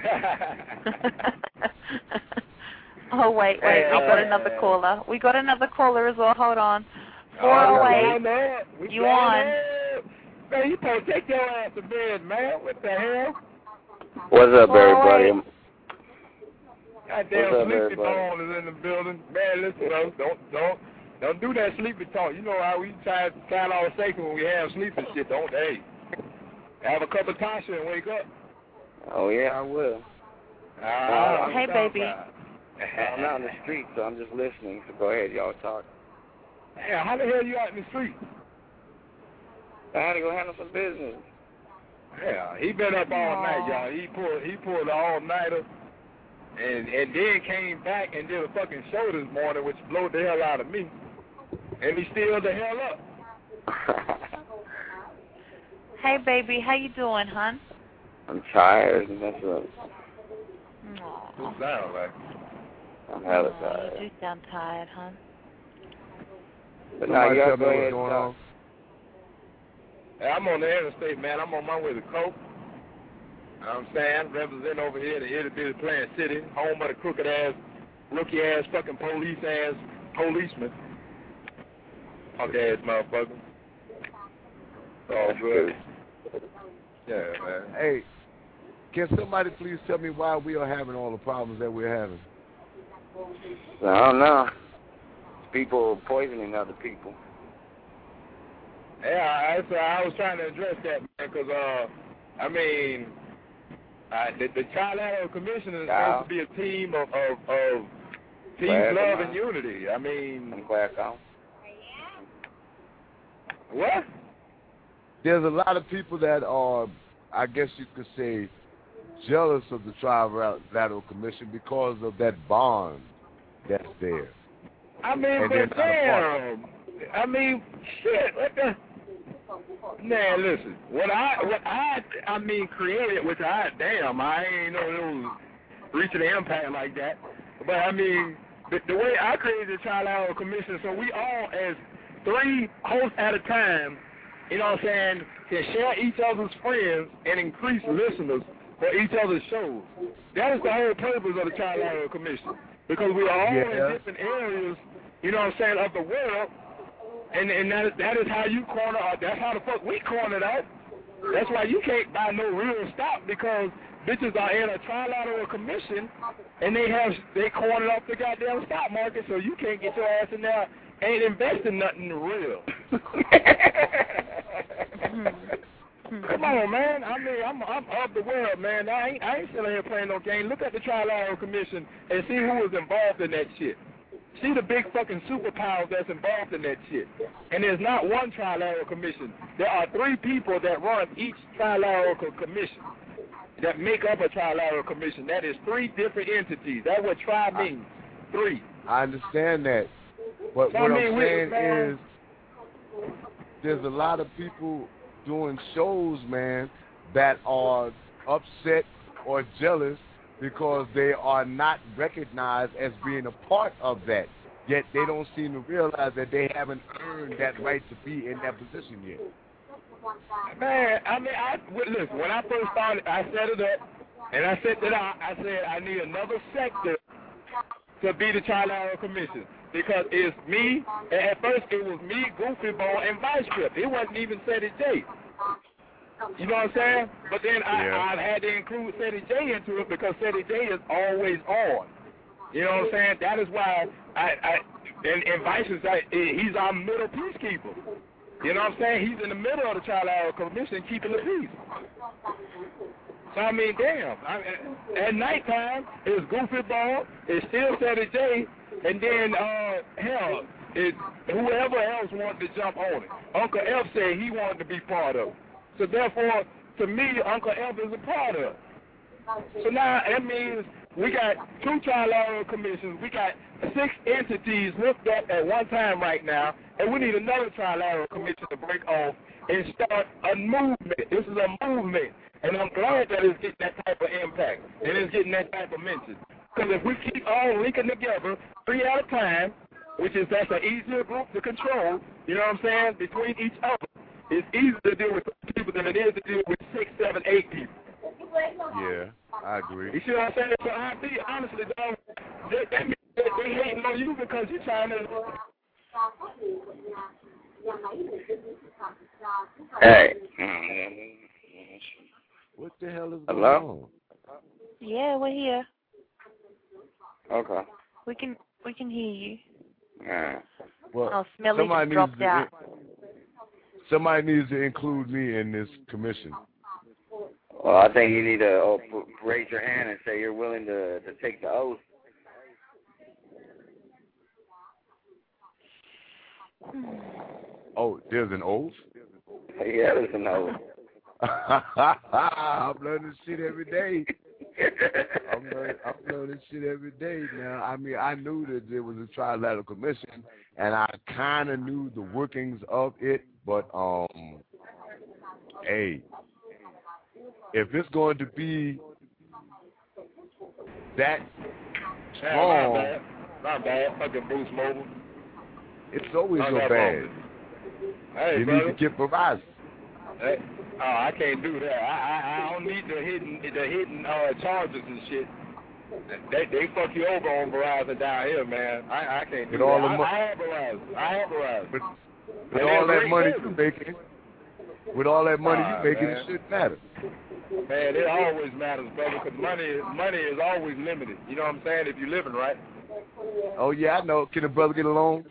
Oh, wait. We got another caller as well. Hold on. 408. You on? Man, you supposed to take your ass to bed, man. What the hell? What's up, everybody? Goddamn sleepy tone is in the building. Man, listen, don't do that sleepy tone. You know how we try all safe when we have sleep and shit, don't they? Have a cup of Tasha and wake up. Oh, yeah, I will. Hey, baby. I'm out in the street, so I'm just listening. So go ahead, y'all talk. Yeah, how the hell you out in the street? I had to go handle some business. Yeah, he been up all night, y'all. He pulled an all-nighter, and then came back and did a fucking show this morning, which blew the hell out of me. And he still the hell up. Hey, baby, how you doing, hon? I'm tired, and that's what You sound like. I'm hella tired. You do sound tired, hon. But now y'all go ahead and talk. I'm on the interstate, man. I'm on my way to Coke. You know what I'm saying? Representing over here the itty-bitty Plant City, home of the crooked-ass, rookie-ass, fucking police-ass policeman. Punk-ass motherfucker. All good. Yeah, man. Hey, can somebody please tell me why we are having all the problems that we're having? I don't know. People poisoning other people. Yeah, I was trying to address that, man, because, I mean, the Child Adult Commission is supposed to be a team of peace, love, and unity. I mean... What? There's a lot of people that are, I guess you could say, jealous of the Child Adult Commission because of that bond that's there. I mean, but damn. I mean, shit. What the... Man, listen. What I mean, created, which I ain't no reaching the impact like that. But I mean, the way I created the Child Adult Commission, so we all, as 3 hosts at a time, you know what I'm saying, can share each other's friends and increase listeners for each other's shows. That is the whole purpose of the Child Adult Commission. Because we are all in different areas, you know what I'm saying, of the world. And that is how you corner out. That's how the fuck we cornered out. That's why you can't buy no real stock, because bitches are in a Child Adult Commission and they cornered off the goddamn stock market, so you can't get your ass in there, ain't investing nothing real. Come on, man. I mean, I'm of the world, man. I ain't sitting here playing no game. Look at the Child Adult Commission and see who was involved in that shit. See the big fucking superpowers that's involved in that shit. And there's not one Child Adult Commission. There are 3 people that run each Child Adult Commission that make up a Child Adult Commission. That is 3 different entities. That's what tri means. 3. I understand that. But what I'm saying is there's a lot of people doing shows, man, that are upset or jealous because they are not recognized as being a part of that. Yet they don't seem to realize that they haven't earned that right to be in that position yet. Man, I mean, listen, when I first started, I set it up, and I set it out. I said I need another sector to be the Child Adult Commission, because it's me, and at first it was me, Goofy Bone, and Vice Grip. It wasn't even Ceddy J. You know what I'm saying? But then I had to include Ceddy J into it, because Ceddy J is always on. You know what I'm saying? That is why and Vice is he's our middle peacekeeper. You know what I'm saying? He's in the middle of the Child Adult Commission keeping the peace. So, I mean, damn. At nighttime, it's Goofy Ball, it's still Ceddy J, and then, it's whoever else wanted to jump on it. Uncle F said he wanted to be part of it. So, therefore, to me, Uncle F is a part of it. So now that means we got 2 Child Adult Commissions. We got 6 entities hooked up at one time right now, and we need another Child Adult Commission to break off and start a movement. This is a movement, and I'm glad that it's getting that type of impact and it's getting that type of mention. Because if we keep all linking together 3 at a time, that's an easier group to control, you know what I'm saying, between each other, it's easier to deal with people than it is to deal with 6, 7, 8 people. Yeah, I agree. You see what I'm saying? So I think, honestly, though, they hating on you because you're trying to... Hey. What the hell is going on? Yeah, we're here. Okay. We can hear you. Yeah. Well, Smelly just dropped out. Somebody needs to include me in this commission. Well, I think you need to raise your hand and say you're willing to take the oath. Oh, there's an oath? Yeah, there's an oath. I'm learning shit every day. I'm learning shit every day now. I mean, I knew that there was a Child Adult Commission, and I kind of knew the workings of it, but, hey, if it's going to be that strong... Not bad. Fucking Boost Mobile. It's always so bad. Hey, you brother. need to get Verizon. I can't do that. I don't need the hidden charges and shit. They fuck you over on Verizon down here, man. I can't do that. I have Verizon. With all that money you making, it shouldn't matter. Man, it always matters, brother, because money is always limited. You know what I'm saying? If you're living right. Oh yeah, I know. Can a brother get a loan?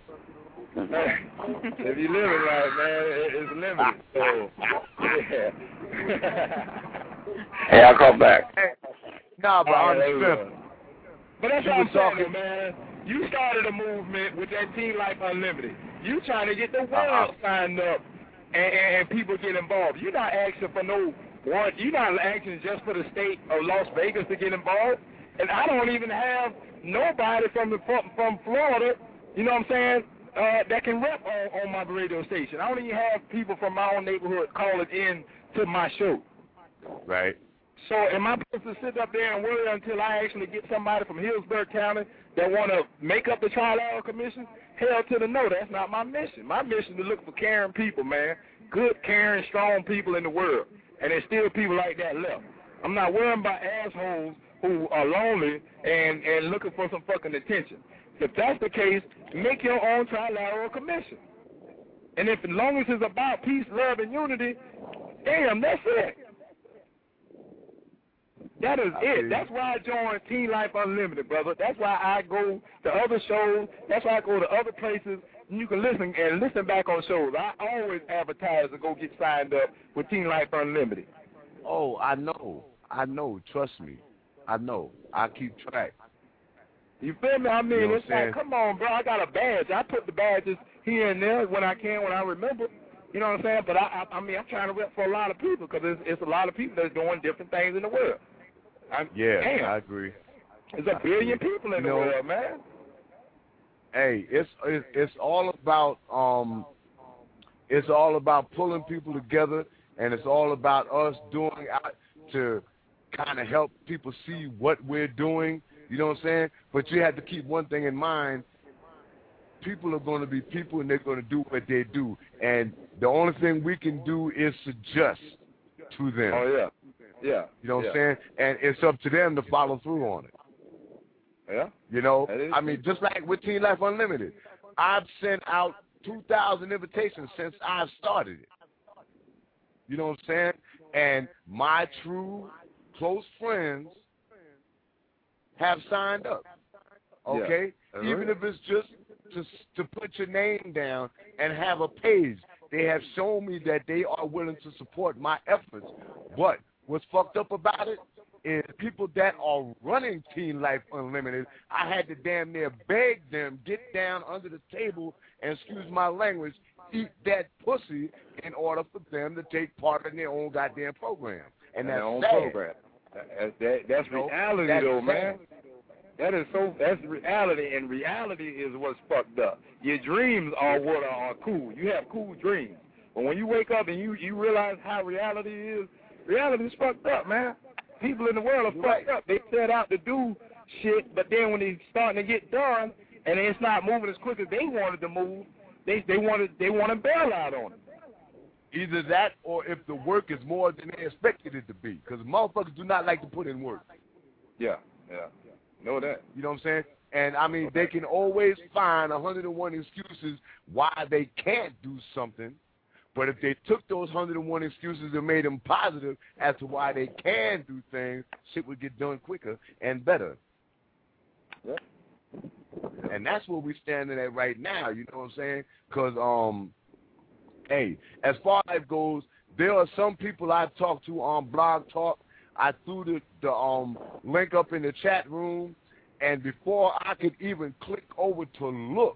If you're living right, man, it's limited. So, yeah. Hey, I'll call back. Nah, but honestly, but that's what I'm saying, man. You started a movement with that Teen Life Unlimited. You trying to get the world signed up and people get involved. You're not asking for you're not asking just for the state of Las Vegas to get involved. And I don't even have nobody from Florida, you know what I'm saying, that can rep on my radio station. I don't even have people from my own neighborhood calling in to my show. Right. So am I supposed to sit up there and worry until I actually get somebody from Hillsborough County that want to make up the Trial Error Commission? Hell to the no, that's not my mission. My mission is to look for caring people, man. Good, caring, strong people in the world. And there's still people like that left. I'm not worrying about assholes who are lonely and looking for some fucking attention. If that's the case, make your own Trilateral Commission. And if as long as it's about peace, love, and unity, damn, that's it. That is it. That's why I joined Teen Life Unlimited, brother. That's why I go to other shows. That's why I go to other places. And you can listen back on shows. I always advertise to go get signed up with Teen Life Unlimited. Oh, I know. Trust me. I know. I keep track. You feel me? I mean, it's like, come on, bro. I got a badge. I put the badges here and there when I can, when I remember. You know what I'm saying? But I mean, I'm trying to rep for a lot of people because it's a lot of people that's doing different things in the world. Damn. I agree. There's a billion people in the world, man. Hey, it's all about pulling people together, and it's all about us doing out to kind of help people see what we're doing. You know what I'm saying? But you have to keep one thing in mind. People are going to be people, and they're going to do what they do. And the only thing we can do is suggest to them. Oh, yeah. Yeah. You know what I'm saying? And it's up to them to follow through on it. Yeah. You know? I mean, just like with Teen Life Unlimited, I've sent out 2,000 invitations since I've started it. You know what I'm saying? And my true close friends have signed up. Okay? Yeah. Even if it's just to put your name down and have a page. They have shown me that they are willing to support my efforts. But what's fucked up about it is people that are running Teen Life Unlimited, I had to damn near beg them, get down under the table, and excuse my language, eat that pussy in order for them to take part in their own goddamn program. And that's sad. Program. That's reality, though, man. That's reality, and reality is what's fucked up. Your dreams are what are cool. You have cool dreams. But when you wake up and you realize how reality is fucked up, man. People in the world are fucked up. They set out to do shit, but then when they starting to get done and it's not moving as quick as they wanted to move, they want to bail out on it. Either that or if the work is more than they expected it to be. Because motherfuckers do not like to put in work. Yeah. Know that. You know what I'm saying? And, I mean, they can always find 101 excuses why they can't do something. But if they took those 101 excuses and made them positive as to why they can do things, shit would get done quicker and better. Yeah. And that's where we're standing at right now, you know what I'm saying? Because, hey, as far as it goes, there are some people I've talked to on Blog Talk. I threw the link up in the chat room, and before I could even click over to look,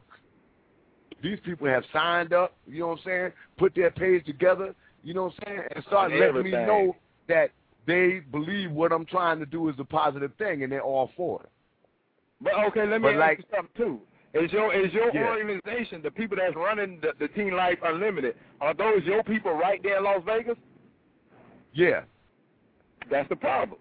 these people have signed up, you know what I'm saying, put their page together, you know what I'm saying, and start letting me know that they believe what I'm trying to do is a positive thing, and they're all for it. But, okay, let me ask you something, too. Is your organization, the people that's running the Teen Life Unlimited, are those your people right there in Las Vegas? Yeah. That's the problem.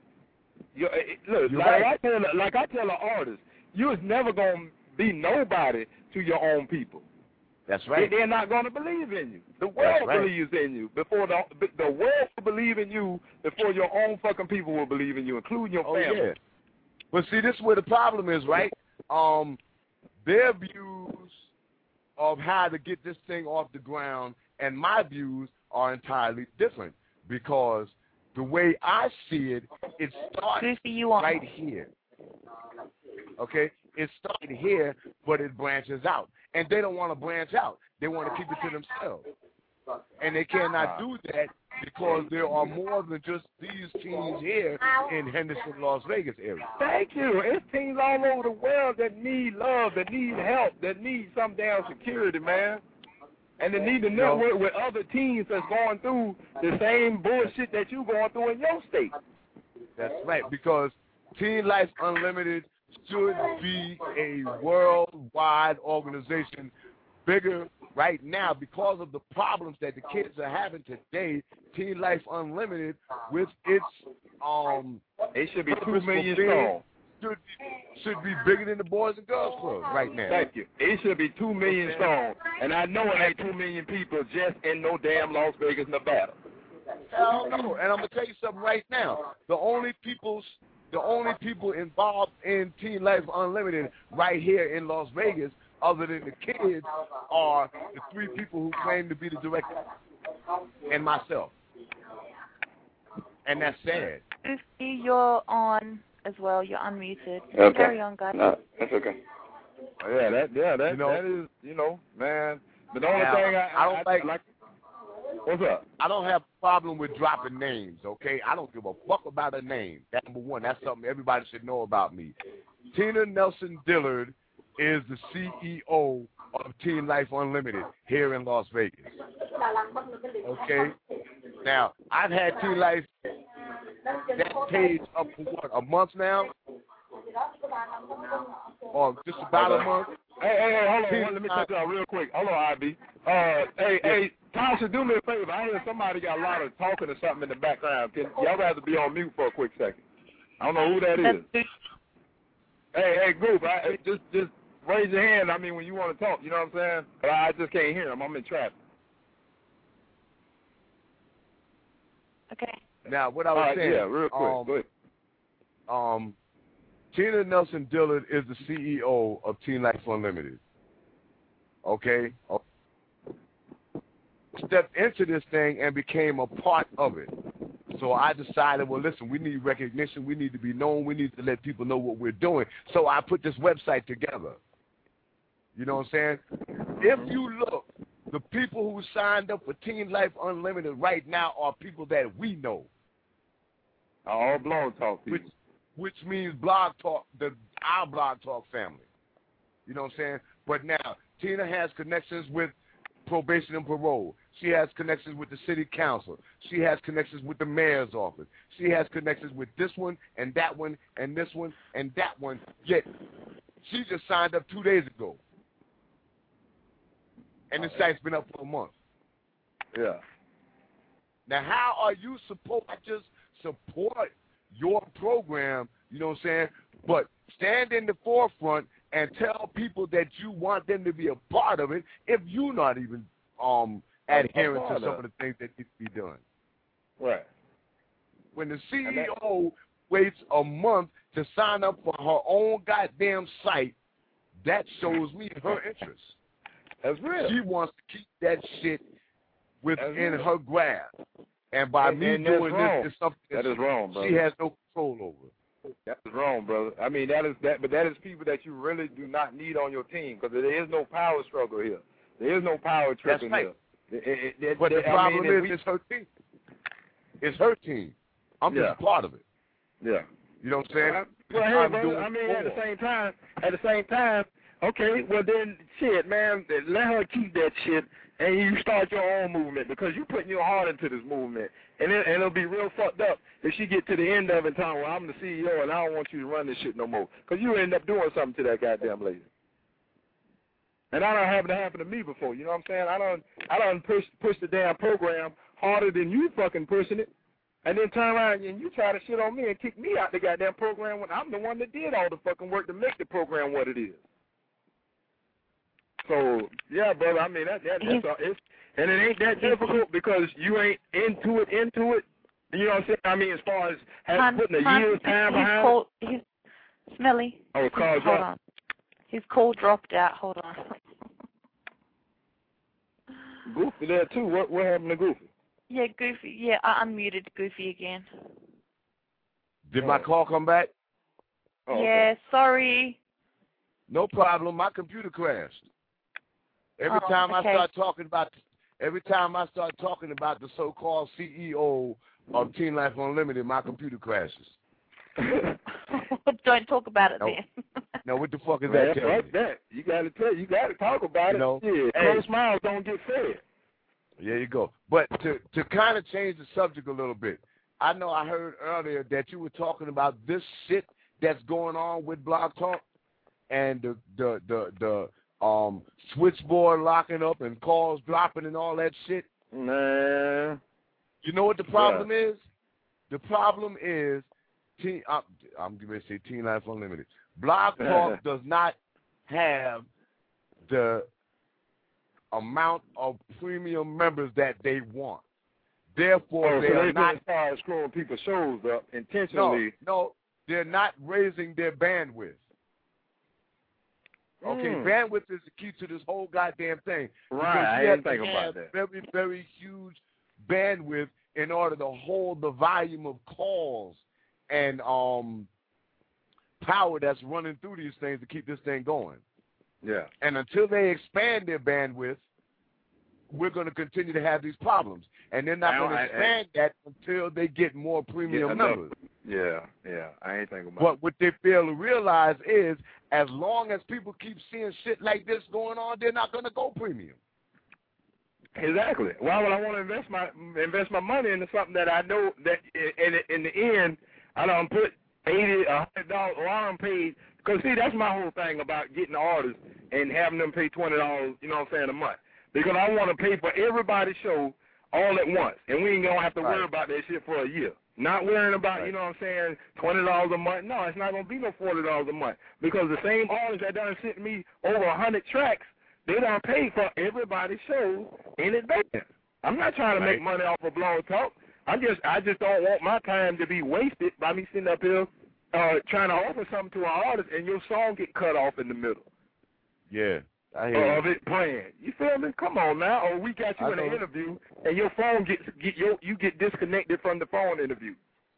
Look, I tell an artist, you was never going to be nobody to your own people. That's right. They're not going to believe in you. The world believes in you before the world will believe in you before your own fucking people will believe in you, including your family. Yeah. But see, this is where the problem is, right? Their views of how to get this thing off the ground and my views are entirely different because the way I see it, it starts right here. Okay? It started here, but it branches out. And they don't want to branch out. They want to keep it to themselves. And they cannot do that because there are more than just these teams here in Henderson, Las Vegas area. Thank you. It's teams all over the world that need love, that need help, that need some damn security, man. And they need to network with other teams that's going through the same bullshit that you're going through in your state. That's right, because Teen Life Unlimited should be a worldwide organization, bigger right now because of the problems that the kids are having today. Teen Life Unlimited, with its it should be 2 million strong. Should be bigger than the Boys and Girls Club right now. Thank you. It should be 2 million strong, and I know it ain't 2 million people just in no damn Las Vegas, Nevada. No, and I'm gonna tell you something right now. The only people involved in Teen Life Unlimited right here in Las Vegas, other than the kids, are the 3 people who claim to be the director and myself. And that's sad. You're on as well. You're unmuted. Okay. Carry on, guys. No, that's okay. That is, man. But the only thing I don't like. What's up? I don't have a problem with dropping names, okay? I don't give a fuck about a name. That's number one. That's something everybody should know about me. Tina Nelson Dillard is the CEO of Teen Life Unlimited here in Las Vegas. Okay? Now, I've had Teen Life, that page up for what, a month now? Or just about a month? Hey, hold on. Let me check you out real quick. Hold on, IB. Hey, Tasha, do me a favor. I hear somebody got a lot of talking or something in the background. Y'all have to be on mute for a quick second. I don't know who that is. Hey, group, just raise your hand. I mean, when you want to talk, you know what I'm saying? But I just can't hear them. I'm in traffic. Okay. Now, what I was saying. Yeah, real quick. Go ahead. Tina Nelson Dillard is the CEO of Teen Life Unlimited. Okay? Stepped into this thing and became a part of it. So I decided, well, listen, we need recognition. We need to be known. We need to let people know what we're doing. So I put this website together. You know what I'm saying? If you look, the people who signed up for Teen Life Unlimited right now are people that we know. All Blog Talk people. Which means Blog Talk, our Blog Talk family. You know what I'm saying? But now, Tina has connections with probation and parole. She has connections with the city council. She has connections with the mayor's office. She has connections with this one and that one and this one and that one. Yet, she just signed up 2 days ago. And the site's been up for a month. Yeah. Now, how are you supposed to just support your program, you know what I'm saying, but stand in the forefront and tell people that you want them to be a part of it if you're not even adhering to some of the things that need to be done? Right. When the CEO waits a month to sign up for her own goddamn site, that shows me her interest. That's real. She wants to keep that shit within her grasp. And by me doing this is something that is wrong, brother. She has no control over. That is wrong, brother. I mean, but that is people that you really do not need on your team because there is no power struggle here. There is no power trip in here. But the problem is it's her team. It's her team. I'm just a part of it. Yeah. You know what I'm saying? Well, hey, brother, I mean, at the same time, okay, well then, shit, man, let her keep that shit. And you start your own movement because you're putting your heart into this movement. And it'll be real fucked up if she get to the end of it and tell her, well, I'm the CEO and I don't want you to run this shit no more. Because you end up doing something to that goddamn lady. And I don't have it happen to me before. You know what I'm saying? I done push the damn program harder than you fucking pushing it. And then turn around and you try to shit on me and kick me out the goddamn program when I'm the one that did all the fucking work to make the program what it is. So yeah, brother. I mean that's all. And it ain't that difficult because you ain't into it. You know what I'm saying? I mean, as far as putting a year's time behind it. Smelly. Oh, call hold on. His call dropped out. Hold on. Goofy there too. What happened to Goofy? Yeah, Goofy. Yeah, I unmuted Goofy again. Did my call come back? Oh, yeah, okay. Sorry. No problem. My computer crashed. Every time I start talking about the so-called CEO of Teen Life Unlimited, my computer crashes. Don't talk about it then. Now, what the fuck is that? Fuck that. You gotta talk about it. Know? Yeah, closed mouths don't get fed. There you go. But to kind of change the subject a little bit, I know I heard earlier that you were talking about this shit that's going on with Blog Talk and the switchboard locking up and calls dropping and all that shit. Nah. You know what the problem is? The problem is I'm going to say Teen Life Unlimited. Blog Talk does not have the amount of premium members that they want. Therefore, they are not screwing people's shows up intentionally. No, they're not raising their bandwidth. Okay, bandwidth is the key to this whole goddamn thing. Right, I didn't think about that. Very, very huge bandwidth in order to hold the volume of calls and power that's running through these things to keep this thing going. Yeah. And until they expand their bandwidth, we're going to continue to have these problems. And they're not going to expand that until they get more premium members. Yeah, I ain't thinking about it. But what they fail to realize is as long as people keep seeing shit like this going on, they're not going to go premium. Exactly. Why would I want to invest my money into something that I know that in the end I don't put $80, $100 or I'm paid? Because see, that's my whole thing about getting artists and having them pay $20, you know what I'm saying, a month. Because I want to pay for everybody's show all at once, and we ain't gonna have to worry about that shit for a year. Not worrying about, you know what I'm saying, $20 a month. No, it's not gonna be no $40 a month because the same artists that done sent me over 100 tracks, they done paid for everybody's show in advance. I'm not trying to make money off of Blog Talk. I just don't want my time to be wasted by me sitting up here trying to offer something to an artist and your song get cut off in the middle. Yeah. I hear of it playing. You feel me? Come on now. Or we got you in an interview and your phone you get disconnected from the phone interview.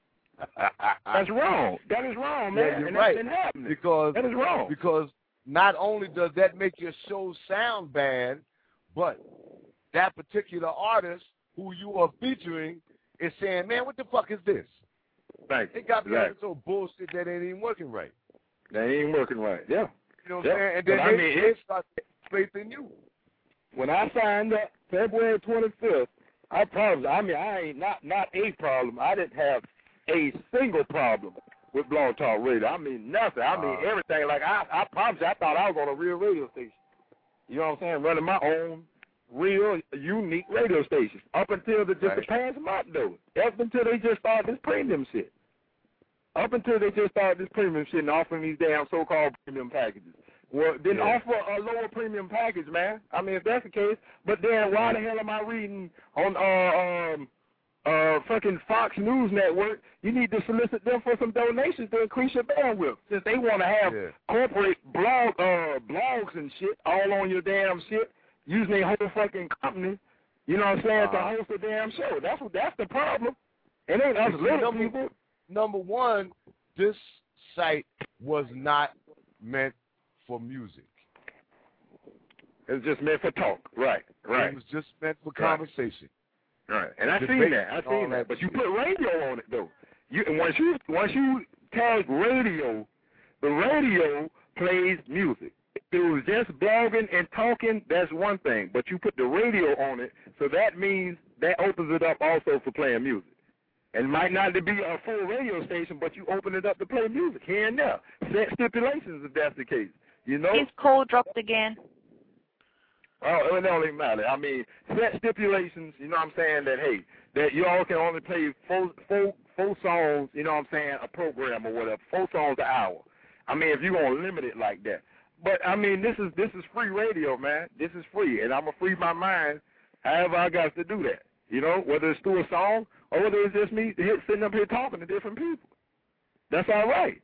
That's wrong. That is wrong, man. Yeah, you're and right. That's been happening. Because that is wrong. Because not only does that make your show sound bad, but that particular artist who you are featuring is saying, man, what the fuck is this? Right. It got me on so bullshit that ain't even working right. That ain't working right. Yeah. You know what I'm saying? And then they start faith in you. When I signed up February 25th, I promise. I mean, I ain't not a problem. I didn't have a single problem with Blog Talk Radio. I mean, nothing. I mean, everything. Like I promise you, I thought I was on a real radio station. You know what I'm saying? Running my own real, unique radio station up until the past month, though. Up until they just started this premium shit. Up until they just started this premium shit and offering these damn so-called premium packages. Well, then offer a lower premium package, man. I mean, if that's the case, but then why the hell am I reading on fucking Fox News Network? You need to solicit them for some donations to increase your bandwidth, since they want to have corporate blogs and shit all on your damn shit, using their whole fucking company. You know what I'm saying? To host a damn show. That's the problem. It ain't us little people. Number one, this site was not meant for music. It was just meant for talk. Right. It was just meant for conversation. Right. And I seen that. But you put radio on it though. And once you tag radio, the radio plays music. If it was just blogging and talking, that's one thing. But you put the radio on it, so that means that opens it up also for playing music. And it might not be a full radio station, but you open it up to play music here and there. Set stipulations if that's the case. You know? His call dropped again. Oh, it don't even matter. I mean, set stipulations, you know what I'm saying, that, hey, that you all can only play four songs, you know what I'm saying, a program or whatever, 4 songs an hour. I mean, if you're going to limit it like that. But I mean, this is free radio, man. This is free, and I'm gonna free my mind however I got to do that. You know, whether it's through a song or whether it's just me sitting up here talking to different people. That's all right.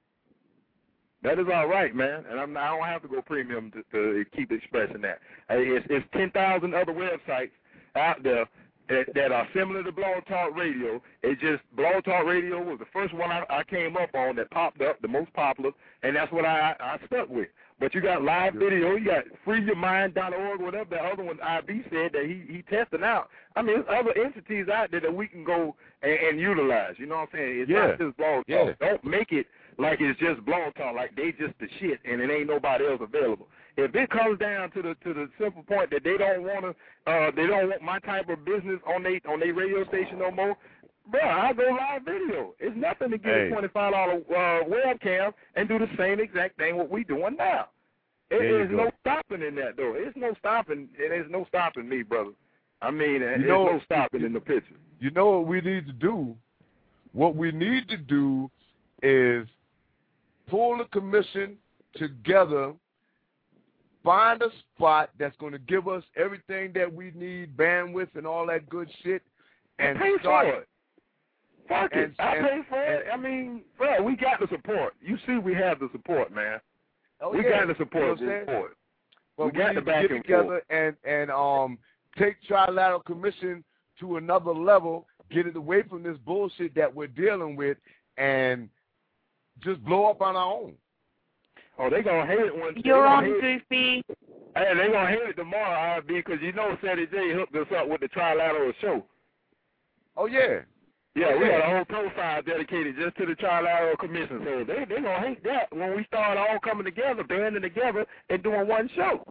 That is all right, man. And I don't have to go premium to keep expressing that. It's 10,000 other websites out there that are similar to Blog Talk Radio. It's just Blog Talk Radio was the first one I came up on that popped up, the most popular, and that's what I stuck with. But you got live video, you got freeyourmind.org, whatever the other one IB said that he tested out. I mean, there's other entities out there that we can go and utilize. You know what I'm saying? It's not just Blog Talk. Don't make it like it's just Blog Talk, like they just the shit and it ain't nobody else available. If it comes down to the simple point that they don't want my type of business on they radio station no more, bro, I'll go live video. It's nothing to get a $25 webcam and do the same exact thing what we doing now. There's no stopping in that, though. There's no stopping. There's no stopping me, brother. I mean, there's no stopping in the picture. You know what we need to do? What we need to do is pull the commission together, find a spot that's going to give us everything that we need, bandwidth and all that good shit, and pay start for it. Fuck it. I pay for it. I mean, bro, we got the support. You see we have the support, man. We got the support. But we got to get together and take Trilateral Commission to another level, get it away from this bullshit that we're dealing with, and just blow up on our own. Oh, they gonna hate it once. You're on, Goofy. Hey, they gonna hate it tomorrow, because you know Sandy J hooked us up with the Trilateral show. Oh yeah. Yeah, we got a whole profile dedicated just to the Trilateral Commission. So they gonna hate that when we start all coming together, banding together, and doing one show,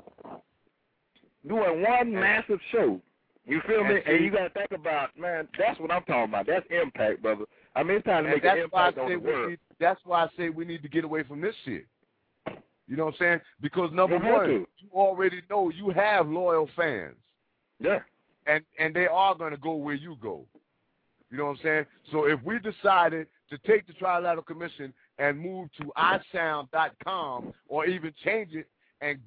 doing one massive show. You feel me? And you gotta think about, man, that's what I'm talking about. That's impact, brother. I mean, it's time to make an impact on the world. That's why I say we need to get away from this shit. You know what I'm saying? Because number one, you already know you have loyal fans. Yeah. And they are going to go where you go. You know what I'm saying? So if we decided to take the Trilateral Commission and move to iSound.com or even change it and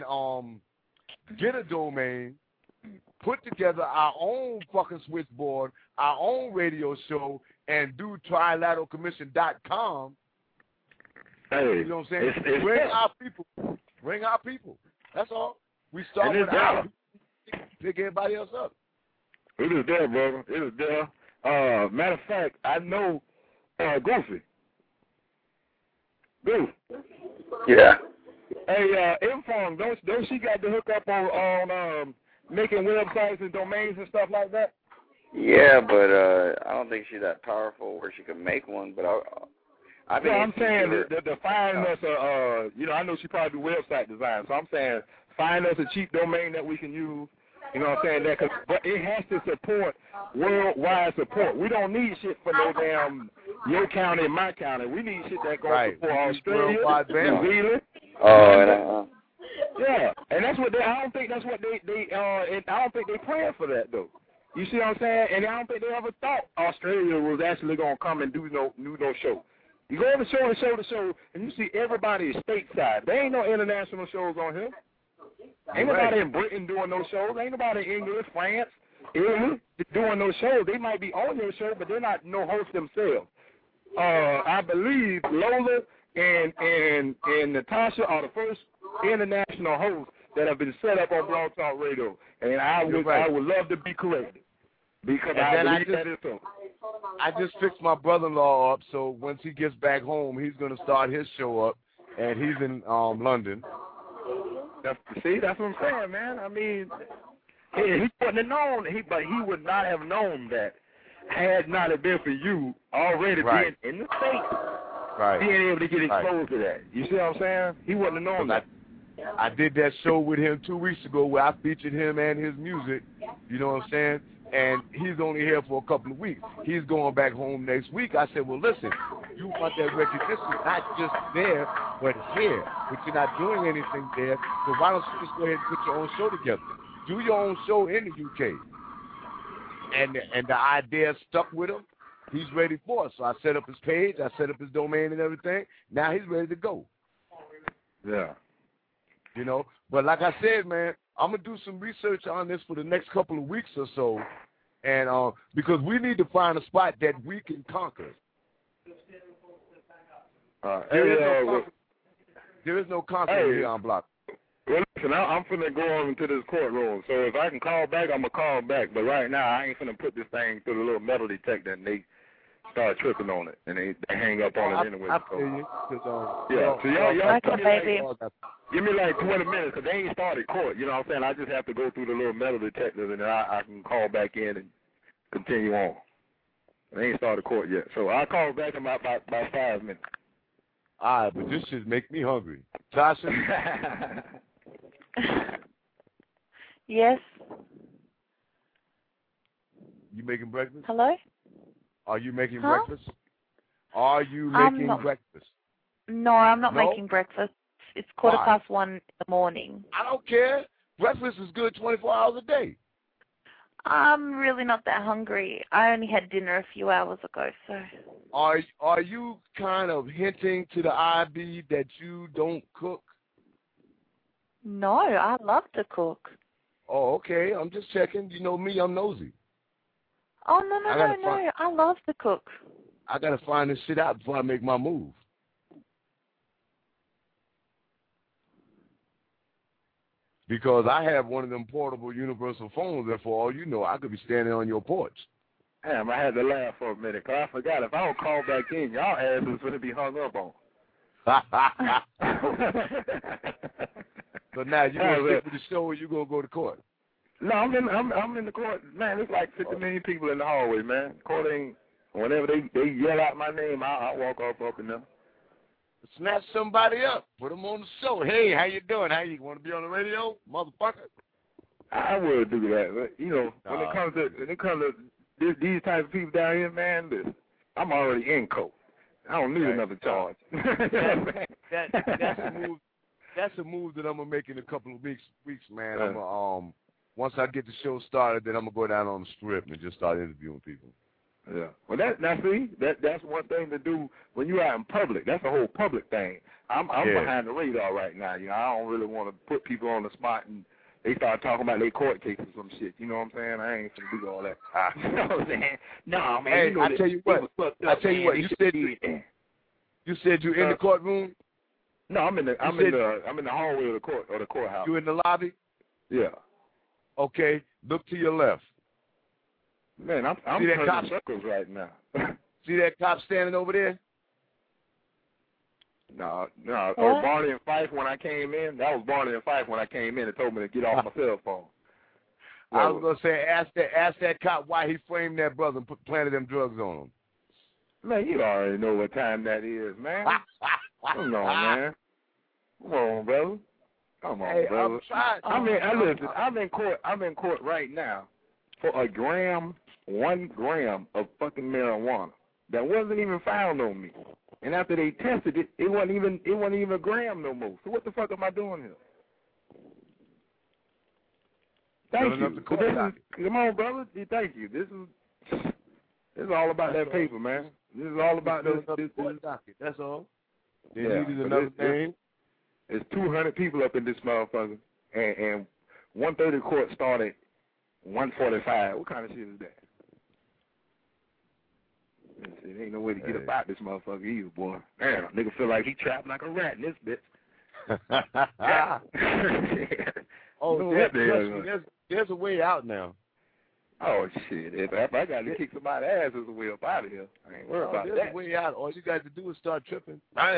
get a domain, put together our own fucking switchboard, our own radio show, and do trilateralcommission.com. Hey, you know what I'm saying? Bring our people. Bring our people. That's all. We start with our people. Pick everybody else up. It is there, brother. It is there. Matter of fact, I know Goofy. Goofy. Yeah. Hey, Inform, don't she got to hook up on making websites and domains and stuff like that? Yeah, but I don't think she's that powerful where she can make one. But I'm saying to find us I know she probably do website design, so I'm saying find us a cheap domain that we can use. You know what I'm saying? But it has to support worldwide support. We don't need shit for no damn your county and my county. We need shit that goes support Australia, New Zealand. Yeah, and that's what I don't think that's what I don't think they planned for that though. You see what I'm saying? And I don't think they ever thought Australia was actually gonna come and do no show. You go on the show, and you see everybody is stateside. There ain't no international shows on here. Ain't nobody in Britain doing no shows. Ain't nobody in England, France, Italy doing no shows. They might be on your show, but they're not no host themselves. I believe Lola and Natasha are the first international hosts that have been set up on Blog Talk Radio, and I would love to be corrected because I believe that is so. I just fixed my brother-in-law up, so once he gets back home, he's going to start his show up, and he's in London. That's what I'm saying, man. I mean, he wouldn't have known, but he would not have known that had not have been for you already being in the States, being able to get exposed to that. You see what I'm saying? He wouldn't have known that. I did that show with him 2 weeks ago where I featured him and his music. You know what I'm saying? And he's only here for a couple of weeks. He's going back home next week. I said, well, listen, you want that recognition not just there, but here. But you're not doing anything there, so why don't you just go ahead and put your own show together? Do your own show in the UK. And the idea stuck with him. He's ready for it. So I set up his page. I set up his domain and everything. Now he's ready to go. Yeah. You know, but like I said, man, I'm gonna do some research on this for the next couple of weeks or so, and because we need to find a spot that we can conquer. There is no conquering here on Block. Well, listen, I'm finna go on into this courtroom, so if I can call back, I'm gonna call back. But right now, I ain't finna put this thing through the little metal detector, and they start tripping on it, and they hang up on it anyway. I feel you. So y'all give me like 20 minutes, because they ain't started court. You know what I'm saying? I just have to go through the little metal detectors, and then I can call back in and continue on. They ain't started court yet, so I'll call back in about 5 minutes. All right, but this shit make me hungry. Tasha? Yes. You making breakfast? Hello? Are you making breakfast? Are you making breakfast? No, I'm not making breakfast. It's 1:15 in the morning. I don't care. Breakfast is good 24 hours a day. I'm really not that hungry. I only had dinner a few hours ago, so. Are you kind of hinting to the IB that you don't cook? No, I love to cook. Oh, okay. I'm just checking. You know me, I'm nosy. Oh, no. I love to cook. I got to find this shit out before I make my move. Because I have one of them portable universal phones, and for all you know, I could be standing on your porch. Damn, I had to laugh for a minute, because I forgot if I don't call back in, y'all ass is going to be hung up on. So now you going to stick with the show, or you going to go to court? No, I'm in the court. Man, there's like 50 million people in the hallway, man. Court ain't, whenever they yell out my name, I walk up in there. Snatch somebody up, put them on the show. Hey, how you doing? How you want to be on the radio, motherfucker? I would do that, but you know, when it comes to these types of people down here, man, listen, I'm already in court. I don't need another charge. That's a move. That's a move that I'm gonna make in a couple of weeks, man. I'm gonna, once I get the show started, then I'm gonna go down on the strip and just start interviewing people. Yeah. Well, that's one thing to do when you're out in public. That's a whole public thing. I'm behind the radar right now. You know, I don't really want to put people on the spot and they start talking about their court cases or some shit. You know what I'm saying? I ain't gonna do all that. You know what I'm saying? No, man. Hey, you know I tell you what. You said you in the courtroom. No, I'm in the hallway of the courthouse. You in the lobby? Yeah. Okay. Look to your left. Man, I'm turning circles right now. See that cop standing over there? No. Or Barney and Fife when I came in. That was Barney and Fife when I came in and told me to get off my cell phone. I was gonna say, ask that cop why he framed that brother and planted them drugs on him. Man, you already know what time that is, man. Come on, man. Come on, brother. Come on, brother. I'm in court right now for 1 gram of fucking marijuana that wasn't even found on me. And after they tested it, it wasn't even a gram no more. So what the fuck am I doing here? Thank you. Come on, brother. Thank you. This is all about that paper, man. This is all about this docket. That's all. They needed another thing. There's 200 people up in this motherfucker, and 1:30 court started 1:45. What kind of shit is that? There ain't no way to get about this motherfucker either, boy. Damn, nigga feel like he trapped like a rat in this bitch. There's a way out now. Oh, shit. If I got to kick somebody's ass, there's a way up out of here. I ain't worried about that. There's a way out. All you got to do is start tripping.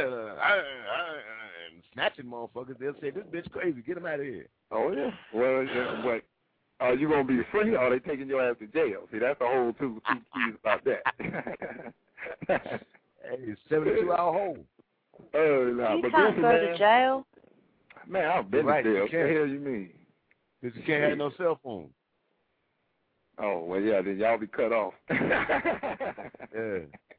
Snatching motherfuckers. They'll say, this bitch crazy. Get him out of here. Oh, yeah? Well, but are you going to be free or are they taking your ass to jail? See, that's the whole two keys about that. Hey, 72-hour hold. You can't go to jail. Man, I've been to jail. What the hell you mean? Because you can't have no cell phone. Oh, well, yeah, then y'all be cut off. Yeah.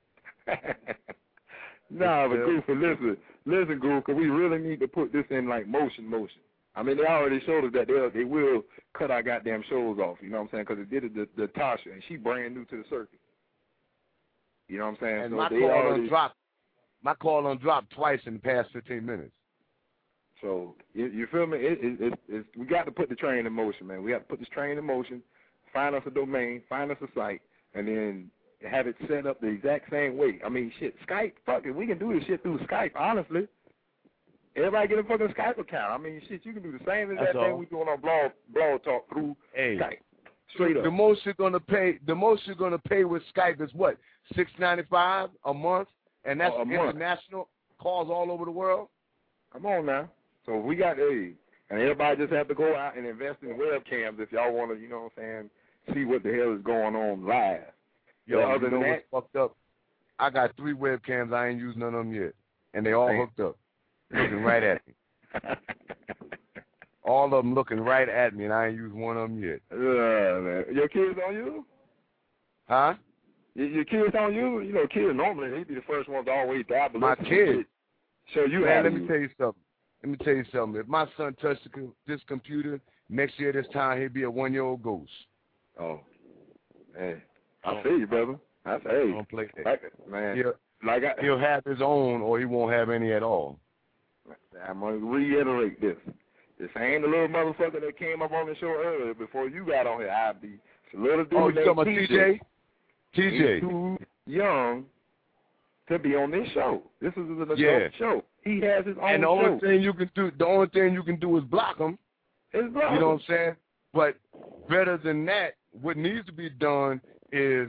Nah, but Goofer, listen, Goofer, because we really need to put this in, like, motion. I mean, they already showed us that they will cut our goddamn shows off, you know what I'm saying, because it did it to Tasha, and she brand new to the circuit. You know what I'm saying? And so my call done dropped twice in the past 15 minutes. So you feel me? We got to put the train in motion, man. We got to put this train in motion, find us a domain, find us a site, and then have it set up the exact same way. I mean, shit, Skype, fuck it, we can do this shit through Skype, honestly. Everybody get a fucking Skype account. I mean, shit, you can do the same as that thing we doing on Blog Talk through Skype. Straight up. The most you're gonna pay with Skype is what? $6.95 a month, and that's international calls all over the world. Come on now. So we got and everybody just have to go out and invest in webcams if y'all want to, you know what I'm saying, see what the hell is going on live. Yo, other than that, what's fucked up? I got 3 webcams. I ain't used none of them yet, and they all hooked up, looking right at me. All of them looking right at me, and I ain't used one of them yet. Man. Your kids on you? Huh? Your kids on you? You know, kids normally they be the first ones to always die. But my kids. So you man, let me tell you something. If my son touched this computer, next year this time he'll be a 1-year-old ghost. Oh, hey, I see you, brother. I say, don't play that. Man, he'll have his own, or he won't have any at all. I'm gonna reiterate this. This ain't the little motherfucker that came up on the show earlier before you got on here. I'd be a little dude. Oh, you talking about TJ? He's too young to be on this show. This is an adult show. He has his own and the only thing you can do is block him. You know what I'm saying? But better than that, what needs to be done is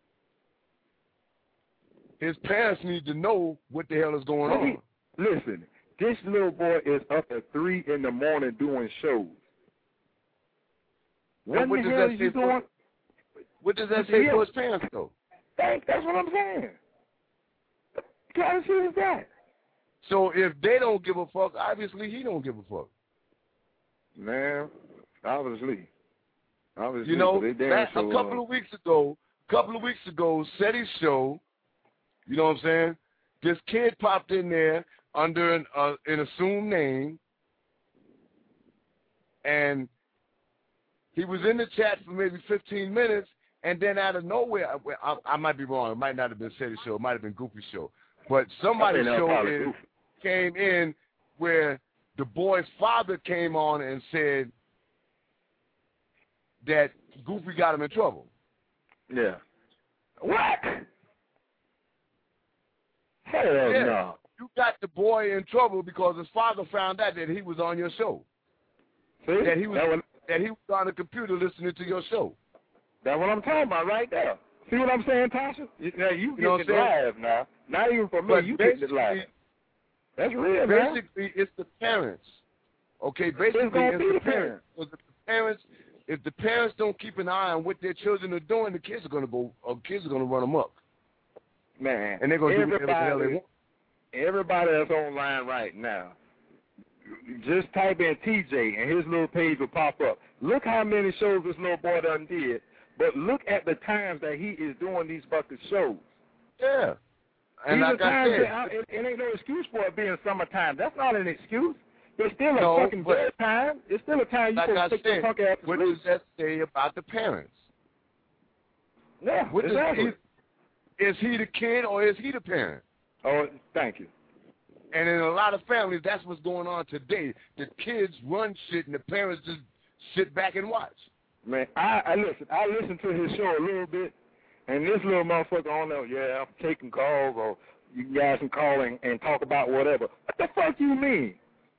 his parents need to know what the hell is going on. Listen, this little boy is up at 3 in the morning doing shows. What does that say for his parents, though? That's what I'm saying. What kind of shit is that? So if they don't give a fuck, obviously he don't give a fuck. Man, obviously. You know, a couple of weeks ago, said his show, you know what I'm saying? This kid popped in there under an assumed name, and he was in the chat for maybe 15 minutes, and then out of nowhere, I might be wrong, it might not have been Shetty's show, it might have been Goofy's show, but somebody's show came in where the boy's father came on and said that Goofy got him in trouble. Yeah. What? Hell no. You got the boy in trouble because his father found out that he was on your show. See? That he was on the computer listening to your show. That's what I'm talking about right there. See what I'm saying, Tasha? Now you get it live now. Not even for me, you get it live. That's real, man. Basically, it's the parents. Okay, basically it's the parents. Because if the parents don't keep an eye on what their children are doing, the kids are gonna run amok. Man, and they're gonna do whatever the hell they want. Everybody that's online right now, just type in TJ and his little page will pop up. Look how many shows this little boy done did, but look at the times that he is doing these fucking shows. Yeah. And like I said, it ain't no excuse for it being summertime. That's not an excuse. It's still a fucking bedtime. It's still a time you can take the fuck out. What does that say about the parents? Yeah, exactly. Is he the kid or is he the parent? Oh, thank you. And in a lot of families, that's what's going on today. The kids run shit and the parents just sit back and watch. Man, I listen to his show a little bit, and this little motherfucker on there, I'm taking calls, or you guys can call and talk about whatever. What the fuck you mean?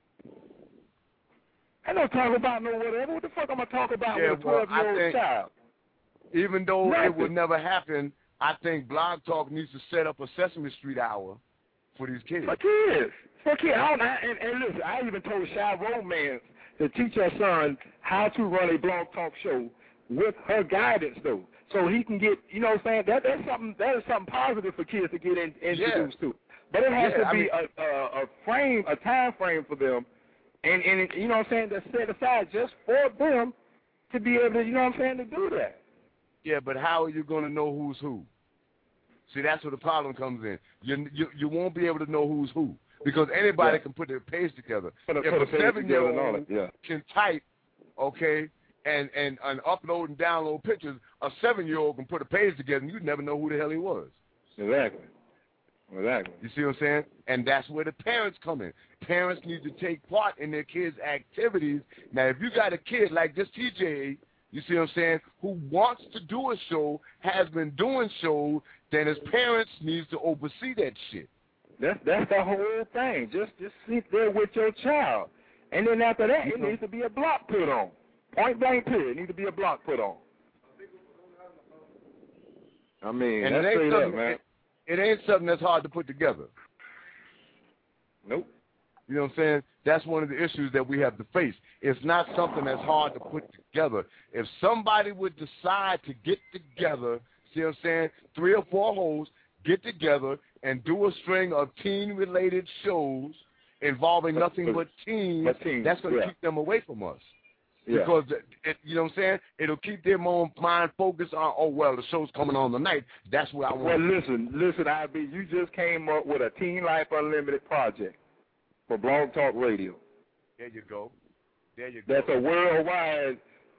I don't talk about no whatever. What the fuck am I talking about with a 12-year-old child? Even though it would never happen, I think Blog Talk needs to set up a Sesame Street hour for these kids. For kids. And listen, I even told Shy Romance to teach her son how to run a Blog Talk show with her guidance, though, so he can get, you know what I'm saying, that is something positive for kids to get introduced to. But it has to be a time frame for them, and you know what I'm saying, that's set aside just for them to be able to, you know what I'm saying, to do that. Yeah, but how are you going to know who's who? See, that's where the problem comes in. You won't be able to know who's who because anybody can put their page together. If a 7-year-old can type, okay, and upload and download pictures, a 7-year-old can put a page together and you'd never know who the hell he was. Exactly. You see what I'm saying? And that's where the parents come in. parents need to take part in their kids' activities. Now, if you got a kid like this TJ, you see what I'm saying, who wants to do a show, has been doing shows, then his parents needs to oversee that shit. That's the whole thing. Just sit there with your child. And then after that, it needs to be a block put on. Point blank period. It needs to be a block put on. I mean, and that's straight up, man. It ain't something that's hard to put together. Nope. You know what I'm saying? That's one of the issues that we have to face. It's not something that's hard to put together. If somebody would decide to get together, see what I'm saying, 3 or 4 hosts, get together and do a string of teen-related shows involving nothing but teens, that's going to keep them away from us. Yeah. Because, you know what I'm saying, it'll keep their mind focused on, oh, well, the show's coming on tonight. That's where I want to. Well, listen, IB, you just came up with a Teen Life Unlimited project for Blog Talk Radio. There you go. That's a worldwide,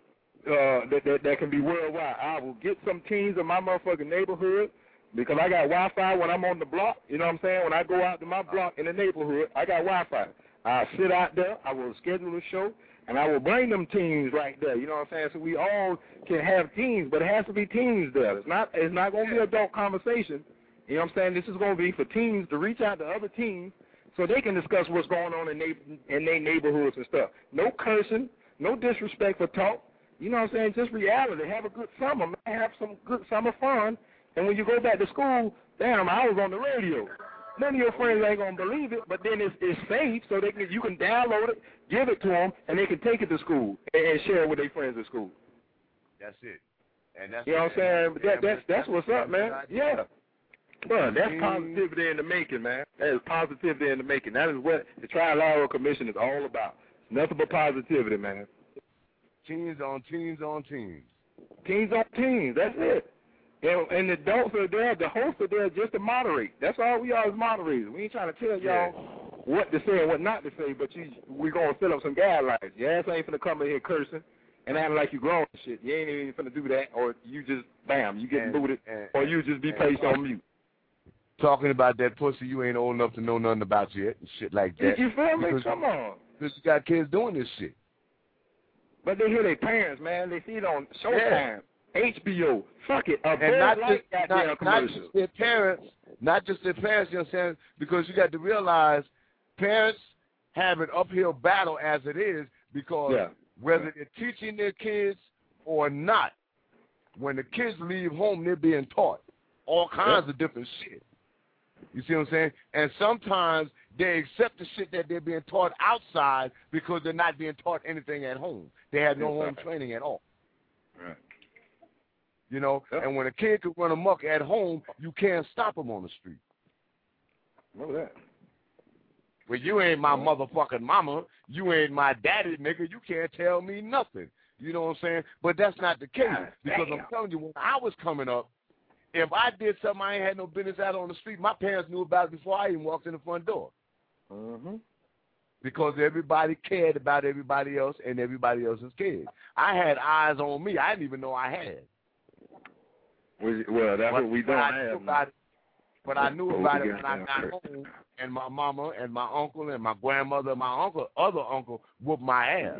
that can be worldwide. I will get some teens in my motherfucking neighborhood because I got Wi-Fi when I'm on the block. You know what I'm saying? When I go out to my block in the neighborhood, I got Wi-Fi. I sit out there. I will schedule a show. And I will bring them teams right there, you know what I'm saying? So we all can have teams, but it has to be teams there. It's not going to be adult conversation. You know what I'm saying? This is going to be for teams to reach out to other teams so they can discuss what's going on in their neighborhoods and stuff. No cursing, no disrespect for talk. You know what I'm saying? Just reality. Have a good summer, man. Have some good summer fun. And when you go back to school, damn, I was on the radio. None of your friends ain't going to believe it, but then it's safe so you can download it, give it to them, and they can take it to school and share it with their friends at school. That's it. And that's you know what I'm saying? That's what's up, man. Yeah. Well, that's positivity in the making, man. That is positivity in the making. That is what the Trilateral Commission is all about. It's nothing but positivity, man. Teens on teens on teens. Teens on teens. That's it. And the adults are there, the hosts are there just to moderate. That's all we are is moderators. We ain't trying to tell y'all what to say and what not to say, but we're going to fill up some guidelines. Your ass ain't finna come in here cursing and acting like you grown and shit. You ain't even finna do that, or you just, bam, you getting booted, or you just be placed on mute. Talking about that pussy you ain't old enough to know nothing about yet and shit like that. You feel me? Come on. Because you got kids doing this shit. But they hear their parents, man. They see it on Showtime. HBO, fuck it, and not just their parents, you know what I'm saying? Because you got to realize parents have an uphill battle as it is because whether they're teaching their kids or not, when the kids leave home, they're being taught all kinds of different shit. You see what I'm saying? And sometimes they accept the shit that they're being taught outside because they're not being taught anything at home. They have no home training at all. Right. You know, and when a kid can run amok at home, you can't stop him on the street. Remember that. Well, you ain't my motherfucking mama. You ain't my daddy, nigga. You can't tell me nothing. You know what I'm saying? But that's not the case. Because I'm telling you, when I was coming up, if I did something I ain't had no business out on the street, my parents knew about it before I even walked in the front door. Mm-hmm. Because everybody cared about everybody else and everybody else's kids. I had eyes on me. I didn't even know I had. Well, that's what we don't have. But I knew about it when I got home, and my mama and my uncle and my grandmother and my other uncle whooped my ass.